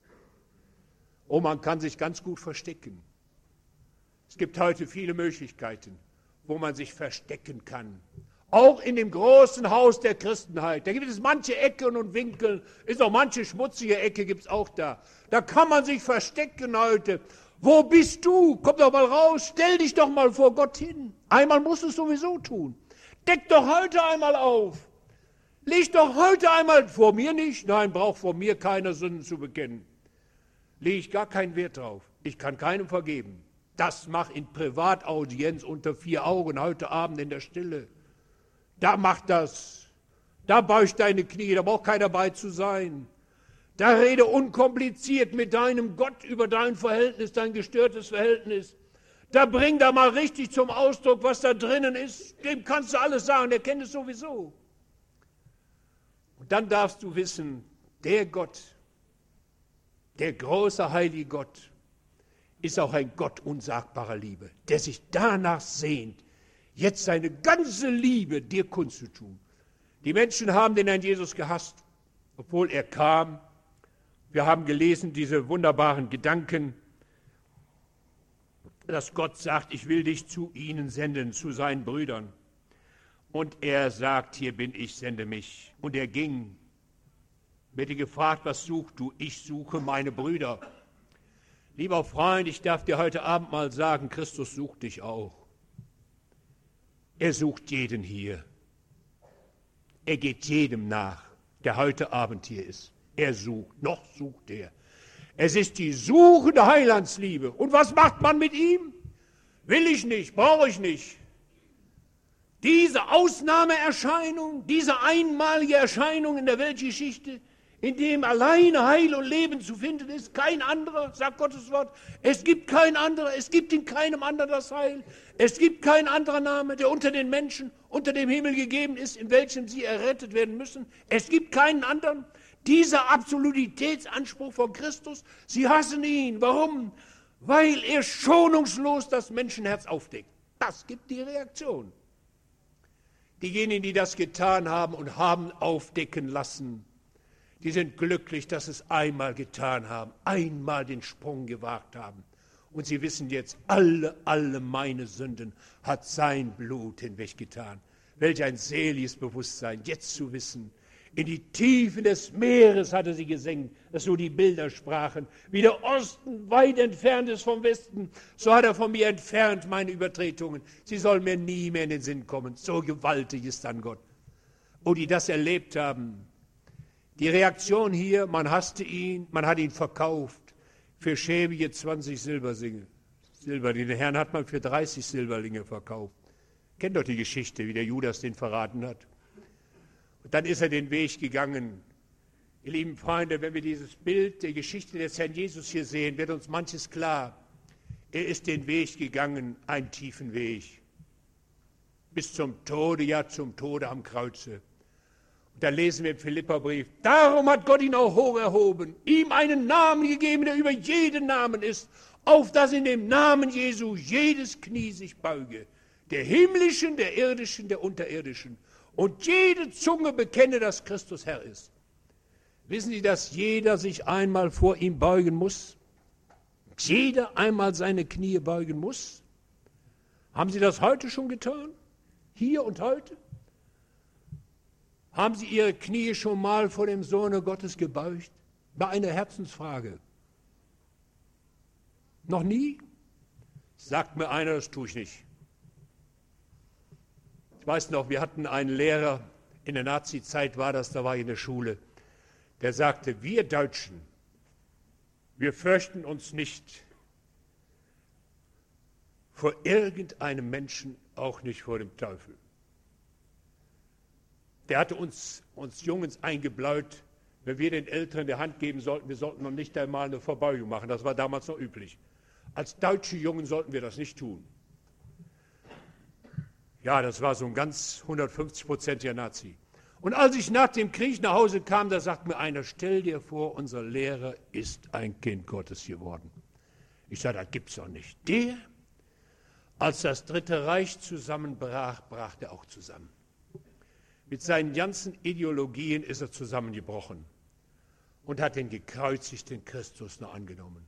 S1: Oh, man kann sich ganz gut verstecken. Es gibt heute viele Möglichkeiten, wo man sich verstecken kann. Auch in dem großen Haus der Christenheit. Da gibt es manche Ecken und Winkel, ist auch manche schmutzige Ecke, gibt es auch da. Da kann man sich verstecken heute. Wo bist du? Komm doch mal raus, stell dich doch mal vor Gott hin. Einmal musst du es sowieso tun. Deck doch heute einmal auf. Leg doch heute einmal, vor mir nicht, nein, braucht vor mir keiner Sünden zu bekennen. Lege ich gar keinen Wert drauf. Ich kann keinem vergeben. Das mach in Privataudienz unter 4 Augen heute Abend in der Stille. Da mach das. Da beug deine Knie, da braucht keiner bei zu sein. Da rede unkompliziert mit deinem Gott über dein Verhältnis, dein gestörtes Verhältnis. Da bring da mal richtig zum Ausdruck, was da drinnen ist. Dem kannst du alles sagen, der kennt es sowieso. Und dann darfst du wissen, der Gott, der große heilige Gott, ist auch ein Gott unsagbarer Liebe, der sich danach sehnt, jetzt seine ganze Liebe dir kundzutun. Die Menschen haben den Herrn Jesus gehasst, obwohl er kam. Wir haben gelesen, diese wunderbaren Gedanken, dass Gott sagt, ich will dich zu ihnen senden, zu seinen Brüdern. Und er sagt, hier bin ich, sende mich. Und er ging. Wird gefragt, was suchst du? Ich suche meine Brüder. Lieber Freund, ich darf dir heute Abend mal sagen, Christus sucht dich auch. Er sucht jeden hier. Er geht jedem nach, der heute Abend hier ist. Er sucht, noch sucht er. Es ist die suchende Heilandsliebe. Und was macht man mit ihm? Will ich nicht, brauche ich nicht. Diese Ausnahmeerscheinung, diese einmalige Erscheinung in der Weltgeschichte, in dem alleine Heil und Leben zu finden ist, kein anderer, sagt Gottes Wort, es gibt kein anderer, es gibt in keinem anderen das Heil, es gibt kein anderer Name, der unter den Menschen, unter dem Himmel gegeben ist, in welchem sie errettet werden müssen. Es gibt keinen anderen. Dieser Absolutitätsanspruch von Christus, sie hassen ihn. Warum? Weil er schonungslos das Menschenherz aufdeckt. Das gibt die Reaktion. Diejenigen, die das getan haben und haben aufdecken lassen, die sind glücklich, dass sie es einmal getan haben, einmal den Sprung gewagt haben. Und sie wissen jetzt, alle meine Sünden hat sein Blut hinweggetan. Welch ein seliges Bewusstsein, jetzt zu wissen, in die Tiefen des Meeres hatte sie gesenkt, dass so die Bilder sprachen. Wie der Osten weit entfernt ist vom Westen, so hat er von mir entfernt meine Übertretungen. Sie sollen mir nie mehr in den Sinn kommen. So gewaltig ist dann Gott. Oh, die das erlebt haben. Die Reaktion hier, man hasste ihn, man hat ihn verkauft für schäbige 20 Silberlinge. Den Herrn hat man für 30 Silberlinge verkauft. Kennt doch die Geschichte, wie der Judas den verraten hat. Und dann ist er den Weg gegangen. Ihr lieben Freunde, wenn wir dieses Bild der Geschichte des Herrn Jesus hier sehen, wird uns manches klar. Er ist den Weg gegangen, einen tiefen Weg. Bis zum Tode, ja zum Tode am Kreuze. Und da lesen wir im Philipperbrief, darum hat Gott ihn auch hoch erhoben, ihm einen Namen gegeben, der über jeden Namen ist, auf dass in dem Namen Jesu jedes Knie sich beuge, der himmlischen, der irdischen, der unterirdischen. Und jede Zunge bekenne, dass Christus Herr ist. Wissen Sie, dass jeder sich einmal vor ihm beugen muss? Jeder einmal seine Knie beugen muss? Haben Sie das heute schon getan? Hier und heute? Haben Sie Ihre Knie schon mal vor dem Sohne Gottes gebeugt? War eine Herzensfrage. Noch nie? Sagt mir einer, das tue ich nicht. Ich weiß noch, wir hatten einen Lehrer, in der Nazi-Zeit war das, da war ich in der Schule, der sagte, wir Deutschen, wir fürchten uns nicht vor irgendeinem Menschen, auch nicht vor dem Teufel. Der hatte uns Jungs eingebläut, wenn wir den Älteren die Hand geben sollten, wir sollten noch nicht einmal eine Verbeugung machen, das war damals noch üblich. Als deutsche Jungen sollten wir das nicht tun. Ja, das war so ein ganz 150%iger Nazi. Und als ich nach dem Krieg nach Hause kam, da sagt mir einer, stell dir vor, unser Lehrer ist ein Kind Gottes geworden. Ich sage, das gibt's doch nicht. Der, als das Dritte Reich zusammenbrach, brach der auch zusammen. Mit seinen ganzen Ideologien ist er zusammengebrochen und hat den gekreuzigten Christus noch angenommen.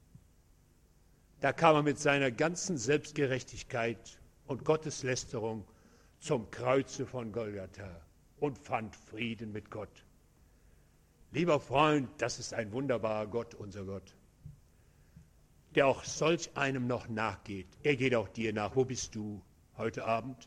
S1: Da kam er mit seiner ganzen Selbstgerechtigkeit und Gotteslästerung zum Kreuze von Golgatha und fand Frieden mit Gott. Lieber Freund, das ist ein wunderbarer Gott, unser Gott, der auch solch einem noch nachgeht. Er geht auch dir nach. Wo bist du heute Abend?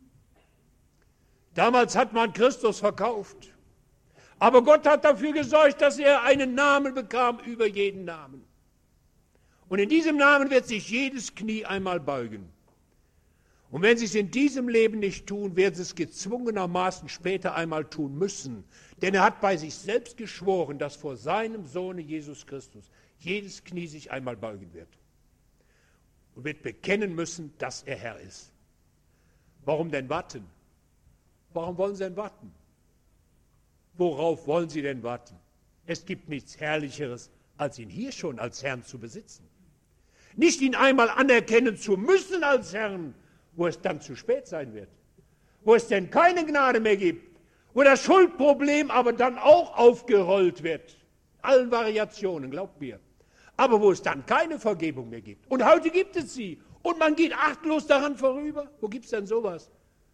S1: Damals hat man Christus verkauft, aber Gott hat dafür gesorgt, dass er einen Namen bekam über jeden Namen. Und in diesem Namen wird sich jedes Knie einmal beugen. Und wenn sie es in diesem Leben nicht tun, werden sie es gezwungenermaßen später einmal tun müssen. Denn er hat bei sich selbst geschworen, dass vor seinem Sohne Jesus Christus jedes Knie sich einmal beugen wird. Und wird bekennen müssen, dass er Herr ist. Warum denn warten? Warum wollen Sie denn warten? Worauf wollen Sie denn warten? Es gibt nichts Herrlicheres, als ihn hier schon als Herrn zu besitzen. Nicht ihn einmal anerkennen zu müssen als Herrn, wo es dann zu spät sein wird, wo es denn keine Gnade mehr gibt, wo das Schuldproblem aber dann auch aufgerollt wird, allen Variationen, glaubt mir, aber wo es dann keine Vergebung mehr gibt. Und heute gibt es sie und man geht achtlos daran vorüber. Wo gibt es denn sowas?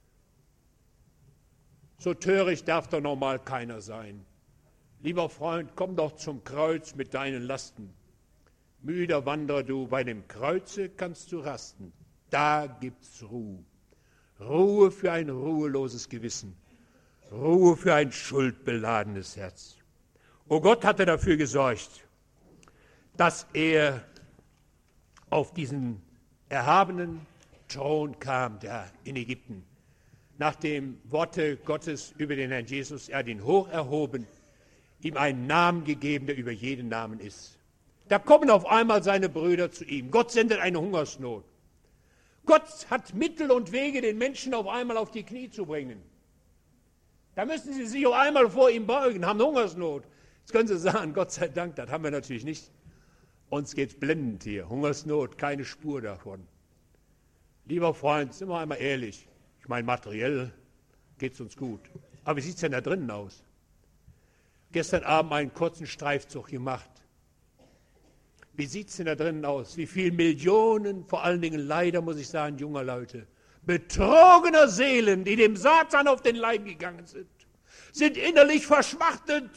S1: So töricht darf doch noch mal keiner sein. Lieber Freund, komm doch zum Kreuz mit deinen Lasten. Müder Wanderer du, bei dem Kreuze kannst du rasten. Da gibt's Ruhe. Ruhe für ein ruheloses Gewissen. Ruhe für ein schuldbeladenes Herz. O Gott hatte dafür gesorgt, dass er auf diesen erhabenen Thron kam, da in Ägypten. Nach dem Worte Gottes über den Herrn Jesus, er hat ihn hoch erhoben, ihm einen Namen gegeben, der über jeden Namen ist. Da kommen auf einmal seine Brüder zu ihm. Gott sendet eine Hungersnot. Gott hat Mittel und Wege, den Menschen auf einmal auf die Knie zu bringen. Da müssen sie sich auf einmal vor ihm beugen, haben Hungersnot. Jetzt können sie sagen, Gott sei Dank, das haben wir natürlich nicht. Uns geht's blendend hier. Hungersnot, keine Spur davon. Lieber Freund, sind wir einmal ehrlich. Ich meine, materiell geht's uns gut. Aber wie sieht's denn da drinnen aus? Gestern Abend einen kurzen Streifzug gemacht. Wie sieht's denn da drinnen aus? Wie viele Millionen, vor allen Dingen leider, muss ich sagen, junger Leute, betrogener Seelen, die dem Satan auf den Leim gegangen sind innerlich verschmachtet,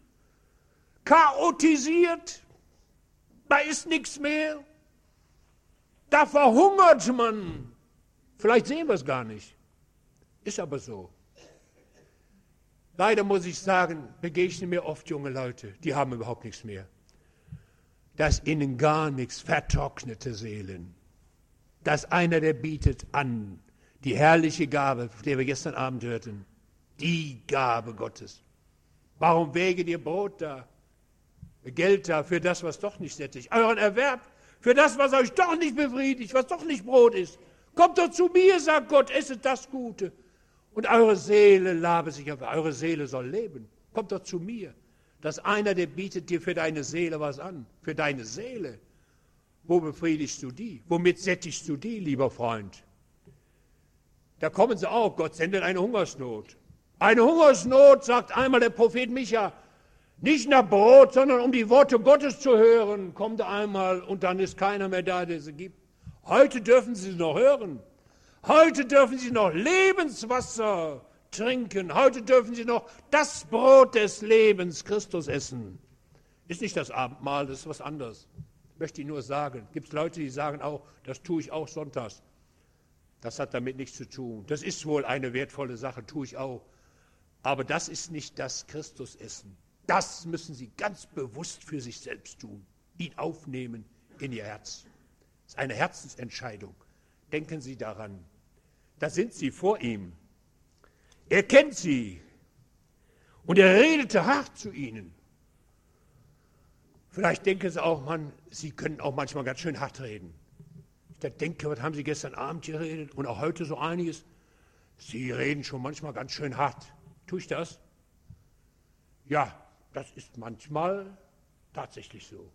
S1: chaotisiert, da ist nichts mehr, da verhungert man. Vielleicht sehen wir es gar nicht, ist aber so. Leider muss ich sagen, begegnen mir oft junge Leute, die haben überhaupt nichts mehr. Da ist ihnen gar nichts, vertrocknete Seelen. Da ist einer, der bietet an, die herrliche Gabe, von der wir gestern Abend hörten, die Gabe Gottes. Warum wäget ihr Brot da, Geld da für das, was doch nicht sättigt, euren Erwerb für das, was euch doch nicht befriedigt, was doch nicht Brot ist. Kommt doch zu mir, sagt Gott, esset das Gute. Und eure Seele labe sich auf, eure Seele soll leben. Kommt doch zu mir. Das ist einer, der bietet dir für deine Seele was an. Für deine Seele. Wo befriedigst du die? Womit sättigst du die, lieber Freund? Da kommen sie auch, Gott sendet eine Hungersnot. Eine Hungersnot, sagt einmal der Prophet Micha, nicht nach Brot, sondern um die Worte Gottes zu hören, kommt einmal und dann ist keiner mehr da, der sie gibt. Heute dürfen sie noch hören. Heute dürfen sie noch Lebenswasser trinken. Heute dürfen sie noch das Brot des Lebens, Christus, essen. Ist nicht das Abendmahl, das ist was anderes. Ich möchte Ihnen nur sagen, gibt es Leute, die sagen auch, das tue ich auch sonntags. Das hat damit nichts zu tun. Das ist wohl eine wertvolle Sache, tue ich auch. Aber das ist nicht das Christusessen. Das müssen Sie ganz bewusst für sich selbst tun. Ihn aufnehmen in Ihr Herz. Das ist eine Herzensentscheidung. Denken Sie daran. Da sind Sie vor ihm. Er kennt Sie. Und er redete hart zu Ihnen. Vielleicht denken Sie auch, Sie können auch manchmal ganz schön hart reden. Ich denke, was haben Sie gestern Abend geredet und auch heute so einiges? Sie reden schon manchmal ganz schön hart. Tue ich das? Ja, das ist manchmal tatsächlich so.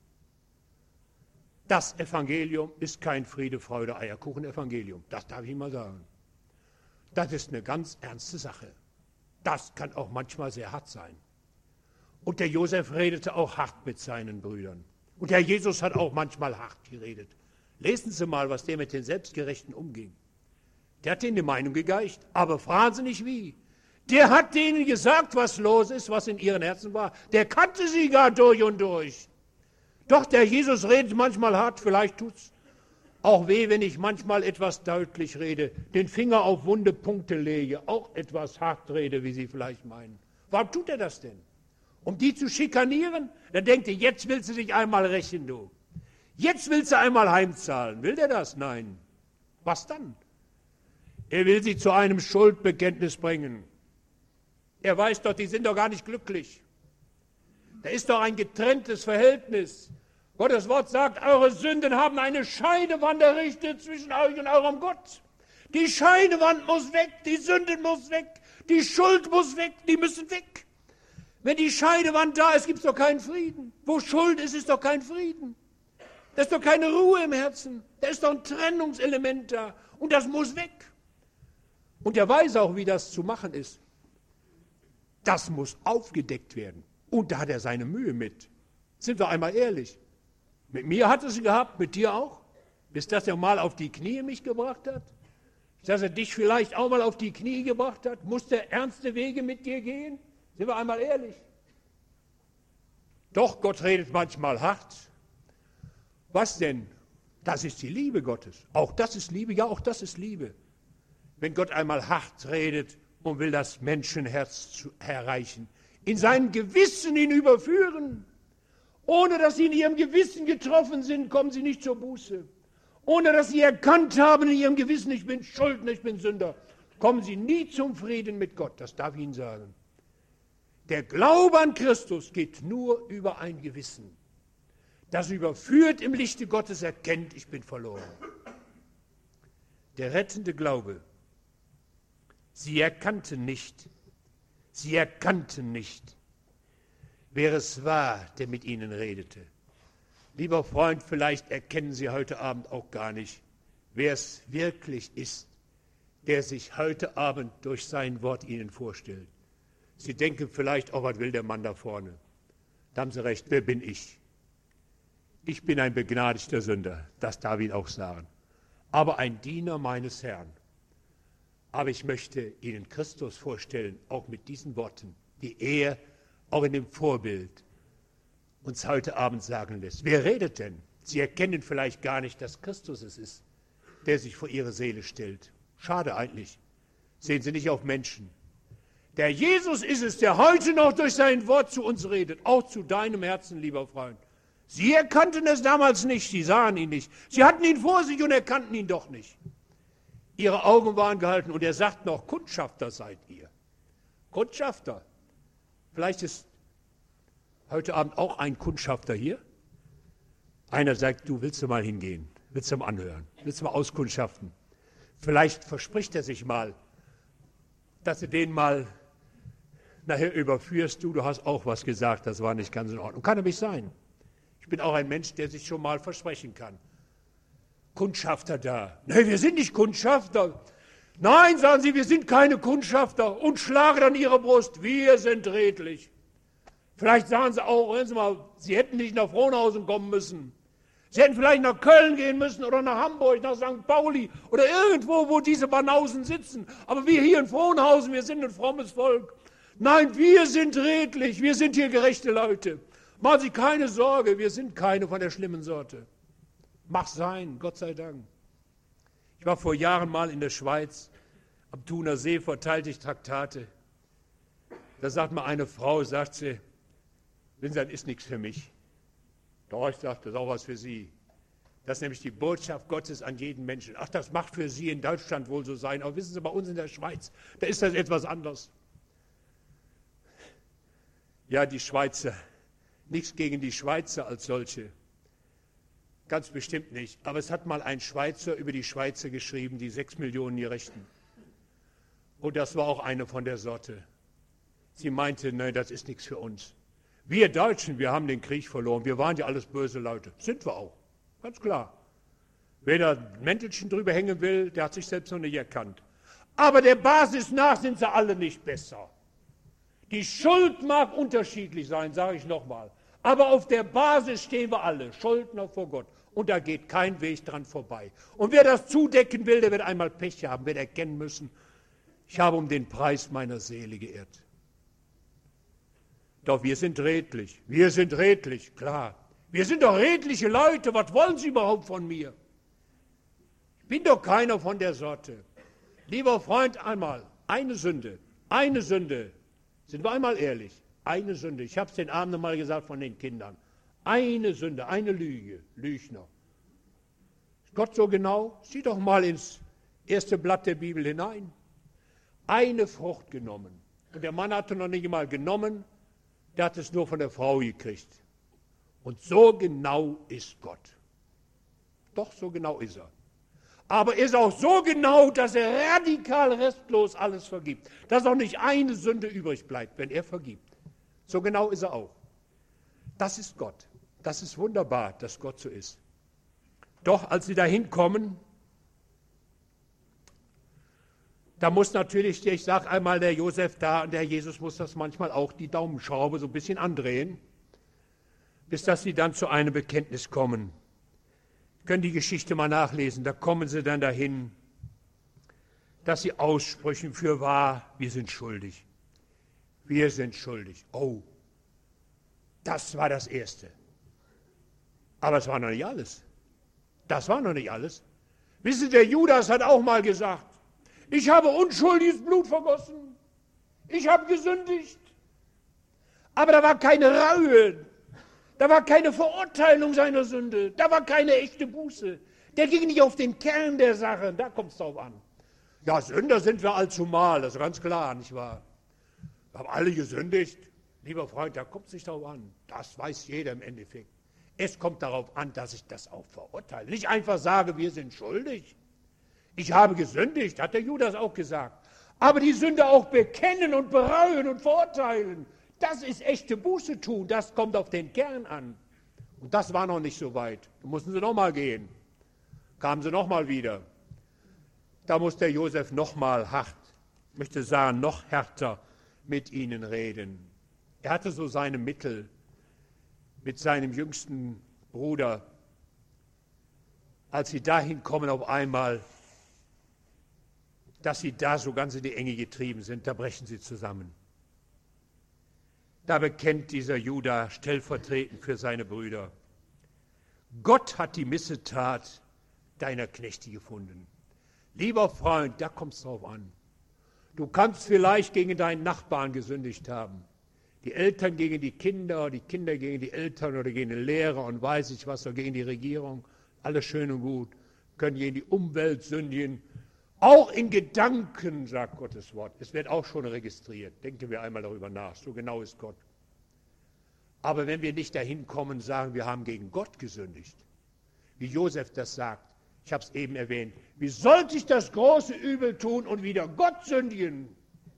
S1: Das Evangelium ist kein Friede, Freude, Eierkuchen-Evangelium. Das darf ich mal sagen. Das ist eine ganz ernste Sache. Das kann auch manchmal sehr hart sein. Und der Josef redete auch hart mit seinen Brüdern. Und der Jesus hat auch manchmal hart geredet. Lesen Sie mal, was der mit den Selbstgerechten umging. Der hat denen die Meinung gegeigt, aber fragen Sie nicht wie. Der hat denen gesagt, was los ist, was in ihren Herzen war. Der kannte sie gar durch und durch. Doch, der Jesus redet manchmal hart, vielleicht tut es auch weh, wenn ich manchmal etwas deutlich rede, den Finger auf wunde Punkte lege, auch etwas hart rede, wie Sie vielleicht meinen. Warum tut er das denn? Um die zu schikanieren? Dann denkt er, jetzt willst du dich einmal rächen, du. Jetzt willst du einmal heimzahlen. Will der das? Nein. Was dann? Er will sie zu einem Schuldbekenntnis bringen. Er weiß doch, die sind doch gar nicht glücklich. Da ist doch ein getrenntes Verhältnis. Gottes Wort sagt, eure Sünden haben eine Scheidewand errichtet zwischen euch und eurem Gott. Die Scheidewand muss weg, die Sünde muss weg, die Schuld muss weg, die müssen weg. Wenn die Scheidewand da ist, gibt es doch keinen Frieden. Wo Schuld ist, ist doch kein Frieden. Da ist doch keine Ruhe im Herzen. Da ist doch ein Trennungselement da. Und das muss weg. Und er weiß auch, wie das zu machen ist. Das muss aufgedeckt werden. Und da hat er seine Mühe mit. Sind wir einmal ehrlich. Mit mir hat es gehabt, mit dir auch. Bis dass er mal auf die Knie mich gebracht hat. Bis dass er dich vielleicht auch mal auf die Knie gebracht hat. Muss er ernste Wege mit dir gehen? Sind wir einmal ehrlich. Doch, Gott redet manchmal hart. Was denn? Das ist die Liebe Gottes. Auch das ist Liebe, ja, auch das ist Liebe. Wenn Gott einmal hart redet und will das Menschenherz erreichen, in sein Gewissen ihn überführen Ohne dass sie in ihrem Gewissen getroffen sind, kommen sie nicht zur Buße. Ohne dass sie erkannt haben in ihrem Gewissen, ich bin Schuldner, ich bin Sünder, kommen sie nie zum Frieden mit Gott. Das darf ich Ihnen sagen. Der Glaube an Christus geht nur über ein Gewissen, das überführt im Lichte Gottes erkennt, ich bin verloren. Der rettende Glaube. Sie erkannten nicht, wer es war, der mit ihnen redete. Lieber Freund, vielleicht erkennen Sie heute Abend auch gar nicht, wer es wirklich ist, der sich heute Abend durch sein Wort Ihnen vorstellt. Sie denken vielleicht, oh, was will der Mann da vorne? Da haben Sie recht, wer bin ich? Ich bin ein begnadigter Sünder, das darf ich auch sagen, aber ein Diener meines Herrn. Aber ich möchte Ihnen Christus vorstellen, auch mit diesen Worten, die er auch in dem Vorbild uns heute Abend sagen lässt. Wer redet denn? Sie erkennen vielleicht gar nicht, dass Christus es ist, der sich vor Ihre Seele stellt. Schade eigentlich. Sehen Sie nicht auf Menschen. Der Jesus ist es, der heute noch durch sein Wort zu uns redet, auch zu deinem Herzen, lieber Freund. Sie erkannten es damals nicht, sie sahen ihn nicht. Sie hatten ihn vor sich und erkannten ihn doch nicht. Ihre Augen waren gehalten und er sagt noch, Kundschafter seid ihr. Kundschafter. Vielleicht ist heute Abend auch ein Kundschafter hier. Einer sagt, du willst du mal hingehen, willst du mal anhören, willst du mal auskundschaften. Vielleicht verspricht er sich mal, dass du den mal nachher überführst, du hast auch was gesagt, das war nicht ganz in Ordnung. Kann nämlich sein. Ich bin auch ein Mensch, der sich schon mal versprechen kann. Kundschafter da. Nein, wir sind nicht Kundschafter. Nein, sagen sie, wir sind keine Kundschafter und schlagen an ihre Brust. Wir sind redlich. Vielleicht sagen sie auch, hören Sie mal, Sie hätten nicht nach Frohnhausen kommen müssen. Sie hätten vielleicht nach Köln gehen müssen oder nach Hamburg, nach St. Pauli oder irgendwo, wo diese Banausen sitzen. Aber wir hier in Frohnhausen, wir sind ein frommes Volk. Nein, wir sind redlich, wir sind hier gerechte Leute. Machen Sie keine Sorge, wir sind keine von der schlimmen Sorte. Mach sein, Gott sei Dank. Ich war vor Jahren mal in der Schweiz, am Thuner See, verteilte ich Traktate. Da sagt mal eine Frau, sagt sie, wissen Sie, das ist nichts für mich. Doch, ich sagte, das ist auch was für Sie. Das ist nämlich die Botschaft Gottes an jeden Menschen. Ach, das macht für Sie in Deutschland wohl so sein, aber wissen Sie, bei uns in der Schweiz, da ist das etwas anders. Ja, die Schweizer, nichts gegen die Schweizer als solche. Ganz bestimmt nicht. Aber es hat mal ein Schweizer über die Schweizer geschrieben, die 6 Millionen Gerechten. Und das war auch eine von der Sorte. Sie meinte, nein, das ist nichts für uns. Wir Deutschen, wir haben den Krieg verloren. Wir waren ja alles böse Leute. Sind wir auch. Ganz klar. Wer da ein Mäntelchen drüber hängen will, der hat sich selbst noch nicht erkannt. Aber der Basis nach sind sie alle nicht besser. Die Schuld mag unterschiedlich sein, sage ich nochmal. Aber auf der Basis stehen wir alle, Schuldner vor Gott. Und da geht kein Weg dran vorbei. Und wer das zudecken will, der wird einmal Pech haben, wird erkennen müssen, ich habe um den Preis meiner Seele geirrt. Doch wir sind redlich, klar. Wir sind doch redliche Leute, was wollen Sie überhaupt von mir? Ich bin doch keiner von der Sorte. Lieber Freund, einmal, eine Sünde, sind wir einmal ehrlich, eine Sünde. Ich habe es den Abend mal gesagt von den Kindern. Eine Sünde, eine Lüge, Lügner. Ist Gott so genau? Sieh doch mal ins erste Blatt der Bibel hinein. Eine Frucht genommen. Und der Mann hatte noch nicht mal genommen, der hat es nur von der Frau gekriegt. Und so genau ist Gott. Doch, so genau ist er. Aber er ist auch so genau, dass er radikal restlos alles vergibt. Dass auch nicht eine Sünde übrig bleibt, wenn er vergibt. So genau ist er auch. Das ist Gott. Das ist wunderbar, dass Gott so ist. Doch als sie da hinkommen, da muss natürlich, ich sage einmal, der Josef da und der Jesus muss das manchmal auch die Daumenschraube so ein bisschen andrehen, bis dass sie dann zu einem Bekenntnis kommen. Sie können die Geschichte mal nachlesen, da kommen sie dann dahin, dass sie aussprechen, fürwahr, wir sind schuldig. Wir sind schuldig. Oh, das war das Erste. Aber es war noch nicht alles. Das war noch nicht alles. Wissen Sie, der Judas hat auch mal gesagt, ich habe unschuldiges Blut vergossen. Ich habe gesündigt. Aber da war keine Reue. Da war keine Verurteilung seiner Sünde. Da war keine echte Buße. Der ging nicht auf den Kern der Sache. Da kommt es drauf an. Ja, Sünder sind wir allzumal, das ist ganz klar, nicht wahr? Wir haben alle gesündigt. Lieber Freund, da kommt es nicht drauf an. Das weiß jeder im Endeffekt. Es kommt darauf an, dass ich das auch verurteile. Nicht einfach sage, wir sind schuldig. Ich habe gesündigt, hat der Judas auch gesagt. Aber die Sünde auch bekennen und bereuen und verurteilen. Das ist echte Buße tun. Das kommt auf den Kern an. Und das war noch nicht so weit. Da mussten sie nochmal gehen. Kamen sie nochmal wieder. Da muss der Josef nochmal hart, ich möchte sagen, noch härter mit ihnen reden. Er hatte so seine Mittel mit seinem jüngsten Bruder. Als sie dahin kommen auf einmal, dass sie da so ganz in die Enge getrieben sind, da brechen sie zusammen. Da bekennt dieser Judah stellvertretend für seine Brüder: Gott hat die Missetat deiner Knechte gefunden. Lieber Freund, da kommt es drauf an. Du kannst vielleicht gegen deinen Nachbarn gesündigt haben. Die Eltern gegen die Kinder gegen die Eltern oder gegen den Lehrer und weiß ich was, oder gegen die Regierung. Alles schön und gut. Können gegen die Umwelt sündigen. Auch in Gedanken, sagt Gottes Wort. Es wird auch schon registriert. Denken wir einmal darüber nach. So genau ist Gott. Aber wenn wir nicht dahin kommen, sagen, wir haben gegen Gott gesündigt, wie Josef das sagt, ich habe es eben erwähnt, wie sollte ich das große Übel tun und wieder Gott sündigen?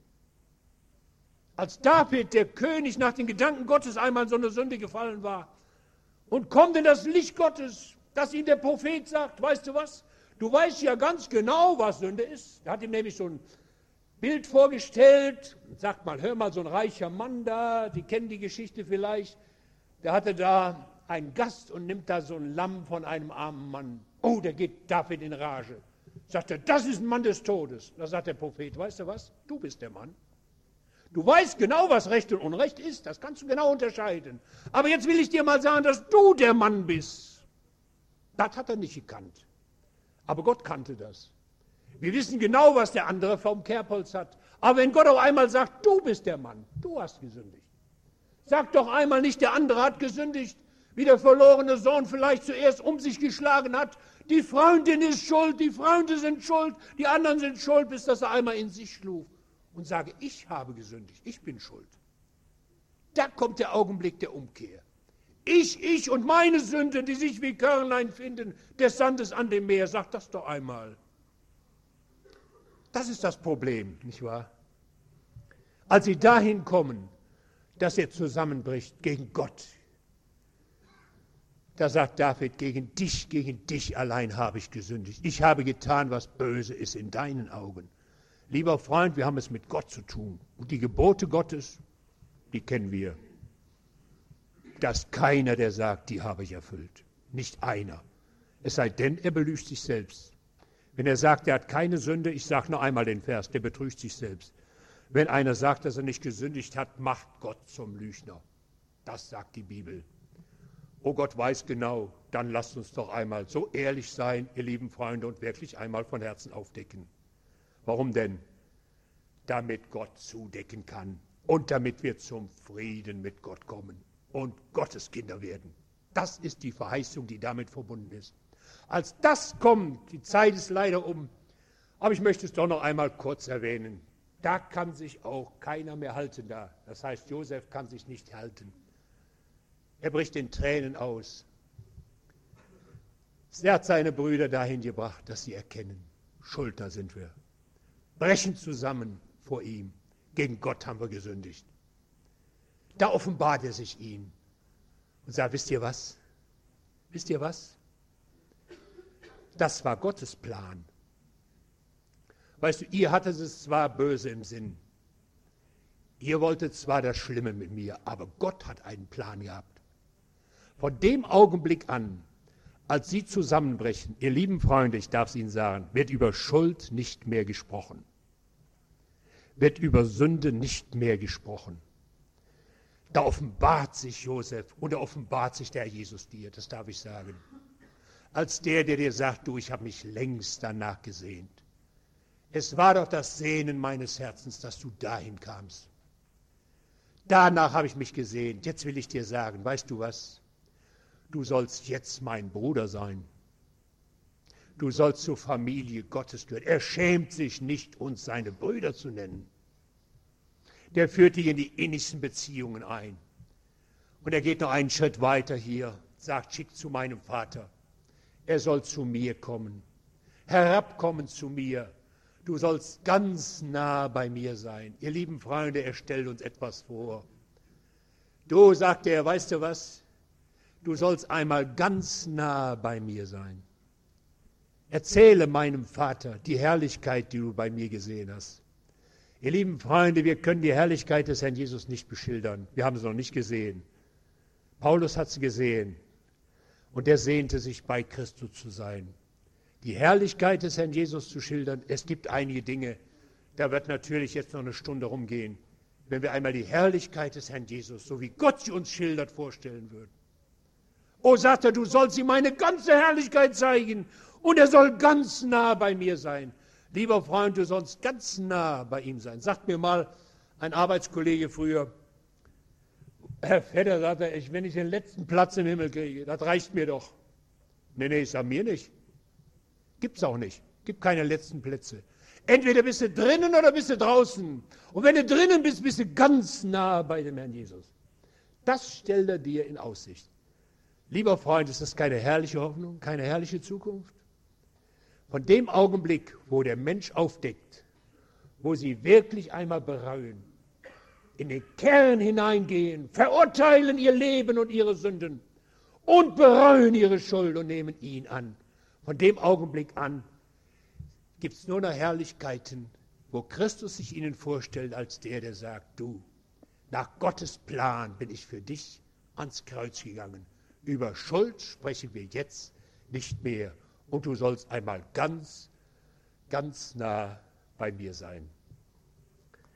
S1: Als David, der König, nach den Gedanken Gottes einmal in so eine Sünde gefallen war und kommt in das Licht Gottes, dass ihm der Prophet sagt, weißt du was, du weißt ja ganz genau, was Sünde ist. Er hat ihm nämlich so ein Bild vorgestellt, sagt mal, hör mal, so ein reicher Mann da, die kennen die Geschichte vielleicht, der hatte da einen Gast und nimmt da so ein Lamm von einem armen Mann. Oh, der geht David in Rage. Sagt er, das ist ein Mann des Todes. Da sagt der Prophet, weißt du was, du bist der Mann. Du weißt genau, was Recht und Unrecht ist, das kannst du genau unterscheiden. Aber jetzt will ich dir mal sagen, dass du der Mann bist. Das hat er nicht gekannt. Aber Gott kannte das. Wir wissen genau, was der andere vom Kerbholz hat. Aber wenn Gott auf einmal sagt, du bist der Mann, du hast gesündigt. Sag doch einmal nicht, der andere hat gesündigt, wie der verlorene Sohn vielleicht zuerst um sich geschlagen hat. Die Freundin ist schuld, die Freunde sind schuld, die anderen sind schuld, bis dass er einmal in sich schlug und sage, ich habe gesündigt, ich bin schuld. Da kommt der Augenblick der Umkehr. Ich und meine Sünden, die sich wie Körnlein finden, des Sandes an dem Meer, sag das doch einmal. Das ist das Problem, nicht wahr? Als sie dahin kommen, dass er zusammenbricht gegen Gott, da sagt David, gegen dich allein habe ich gesündigt. Ich habe getan, was böse ist in deinen Augen. Lieber Freund, wir haben es mit Gott zu tun. Und die Gebote Gottes, die kennen wir. Da ist keiner, der sagt, die habe ich erfüllt. Nicht einer. Es sei denn, er belügt sich selbst. Wenn er sagt, er hat keine Sünde, ich sage noch einmal den Vers, der betrügt sich selbst. Wenn einer sagt, dass er nicht gesündigt hat, macht Gott zum Lügner. Das sagt die Bibel. Oh, Gott weiß genau, dann lasst uns doch einmal so ehrlich sein, ihr lieben Freunde, und wirklich einmal von Herzen aufdecken. Warum denn? Damit Gott zudecken kann und damit wir zum Frieden mit Gott kommen und Gottes Kinder werden. Das ist die Verheißung, die damit verbunden ist. Als das kommt, die Zeit ist leider um, aber ich möchte es doch noch einmal kurz erwähnen. Da kann sich auch keiner mehr halten da. Das heißt, Josef kann sich nicht halten. Er bricht in Tränen aus. Er hat seine Brüder dahin gebracht, dass sie erkennen, Schulter sind wir. Brechen zusammen vor ihm. Gegen Gott haben wir gesündigt. Da offenbart er sich ihnen und sagt, wisst ihr was? Wisst ihr was? Das war Gottes Plan. Weißt du, ihr hattet es zwar böse im Sinn. Ihr wolltet zwar das Schlimme mit mir, aber Gott hat einen Plan gehabt. Von dem Augenblick an, als sie zusammenbrechen, ihr lieben Freunde, ich darf es Ihnen sagen, wird über Schuld nicht mehr gesprochen. Wird über Sünde nicht mehr gesprochen. Da offenbart sich Josef und da offenbart sich der Herr Jesus dir, das darf ich sagen. Als der dir sagt, du, ich habe mich längst danach gesehnt. Es war doch das Sehnen meines Herzens, dass du dahin kamst. Danach habe ich mich gesehnt. Jetzt will ich dir sagen, weißt du was? du sollst jetzt mein Bruder sein. Du sollst zur Familie Gottes gehören. Er schämt sich nicht, uns seine Brüder zu nennen. Der führt dich in die innigsten Beziehungen ein. Und er geht noch einen Schritt weiter hier, sagt, schick zu meinem Vater. Er soll zu mir kommen, herabkommen zu mir. Du sollst ganz nah bei mir sein. Ihr lieben Freunde, er stellt uns etwas vor. Du, sagt er, weißt du was? Du sollst einmal ganz nah bei mir sein. Erzähle meinem Vater die Herrlichkeit, die du bei mir gesehen hast. Ihr lieben Freunde, wir können die Herrlichkeit des Herrn Jesus nicht beschildern. Wir haben sie noch nicht gesehen. Paulus hat sie gesehen und er sehnte sich, bei Christus zu sein. Die Herrlichkeit des Herrn Jesus zu schildern, es gibt einige Dinge, da wird natürlich jetzt noch eine Stunde rumgehen, wenn wir einmal die Herrlichkeit des Herrn Jesus, so wie Gott sie uns schildert, vorstellen würden. Oh, sagt er, du sollst ihm meine ganze Herrlichkeit zeigen und er soll ganz nah bei mir sein. Lieber Freund, du sollst ganz nah bei ihm sein. Sagt mir mal ein Arbeitskollege früher, Herr Vetter, sagt er, wenn ich den letzten Platz im Himmel kriege, das reicht mir doch. Nee, ich sage mir nicht. Gibt's auch nicht. Gibt keine letzten Plätze. Entweder bist du drinnen oder bist du draußen. Und wenn du drinnen bist, bist du ganz nah bei dem Herrn Jesus. Das stellt er dir in Aussicht. Lieber Freund, ist das keine herrliche Hoffnung, keine herrliche Zukunft? Von dem Augenblick, wo der Mensch aufdeckt, wo sie wirklich einmal bereuen, in den Kern hineingehen, verurteilen ihr Leben und ihre Sünden und bereuen ihre Schuld und nehmen ihn an. Von dem Augenblick an gibt es nur noch Herrlichkeiten, wo Christus sich ihnen vorstellt als der sagt, du, nach Gottes Plan bin ich für dich ans Kreuz gegangen. Über Schuld sprechen wir jetzt nicht mehr und du sollst einmal ganz, ganz nah bei mir sein.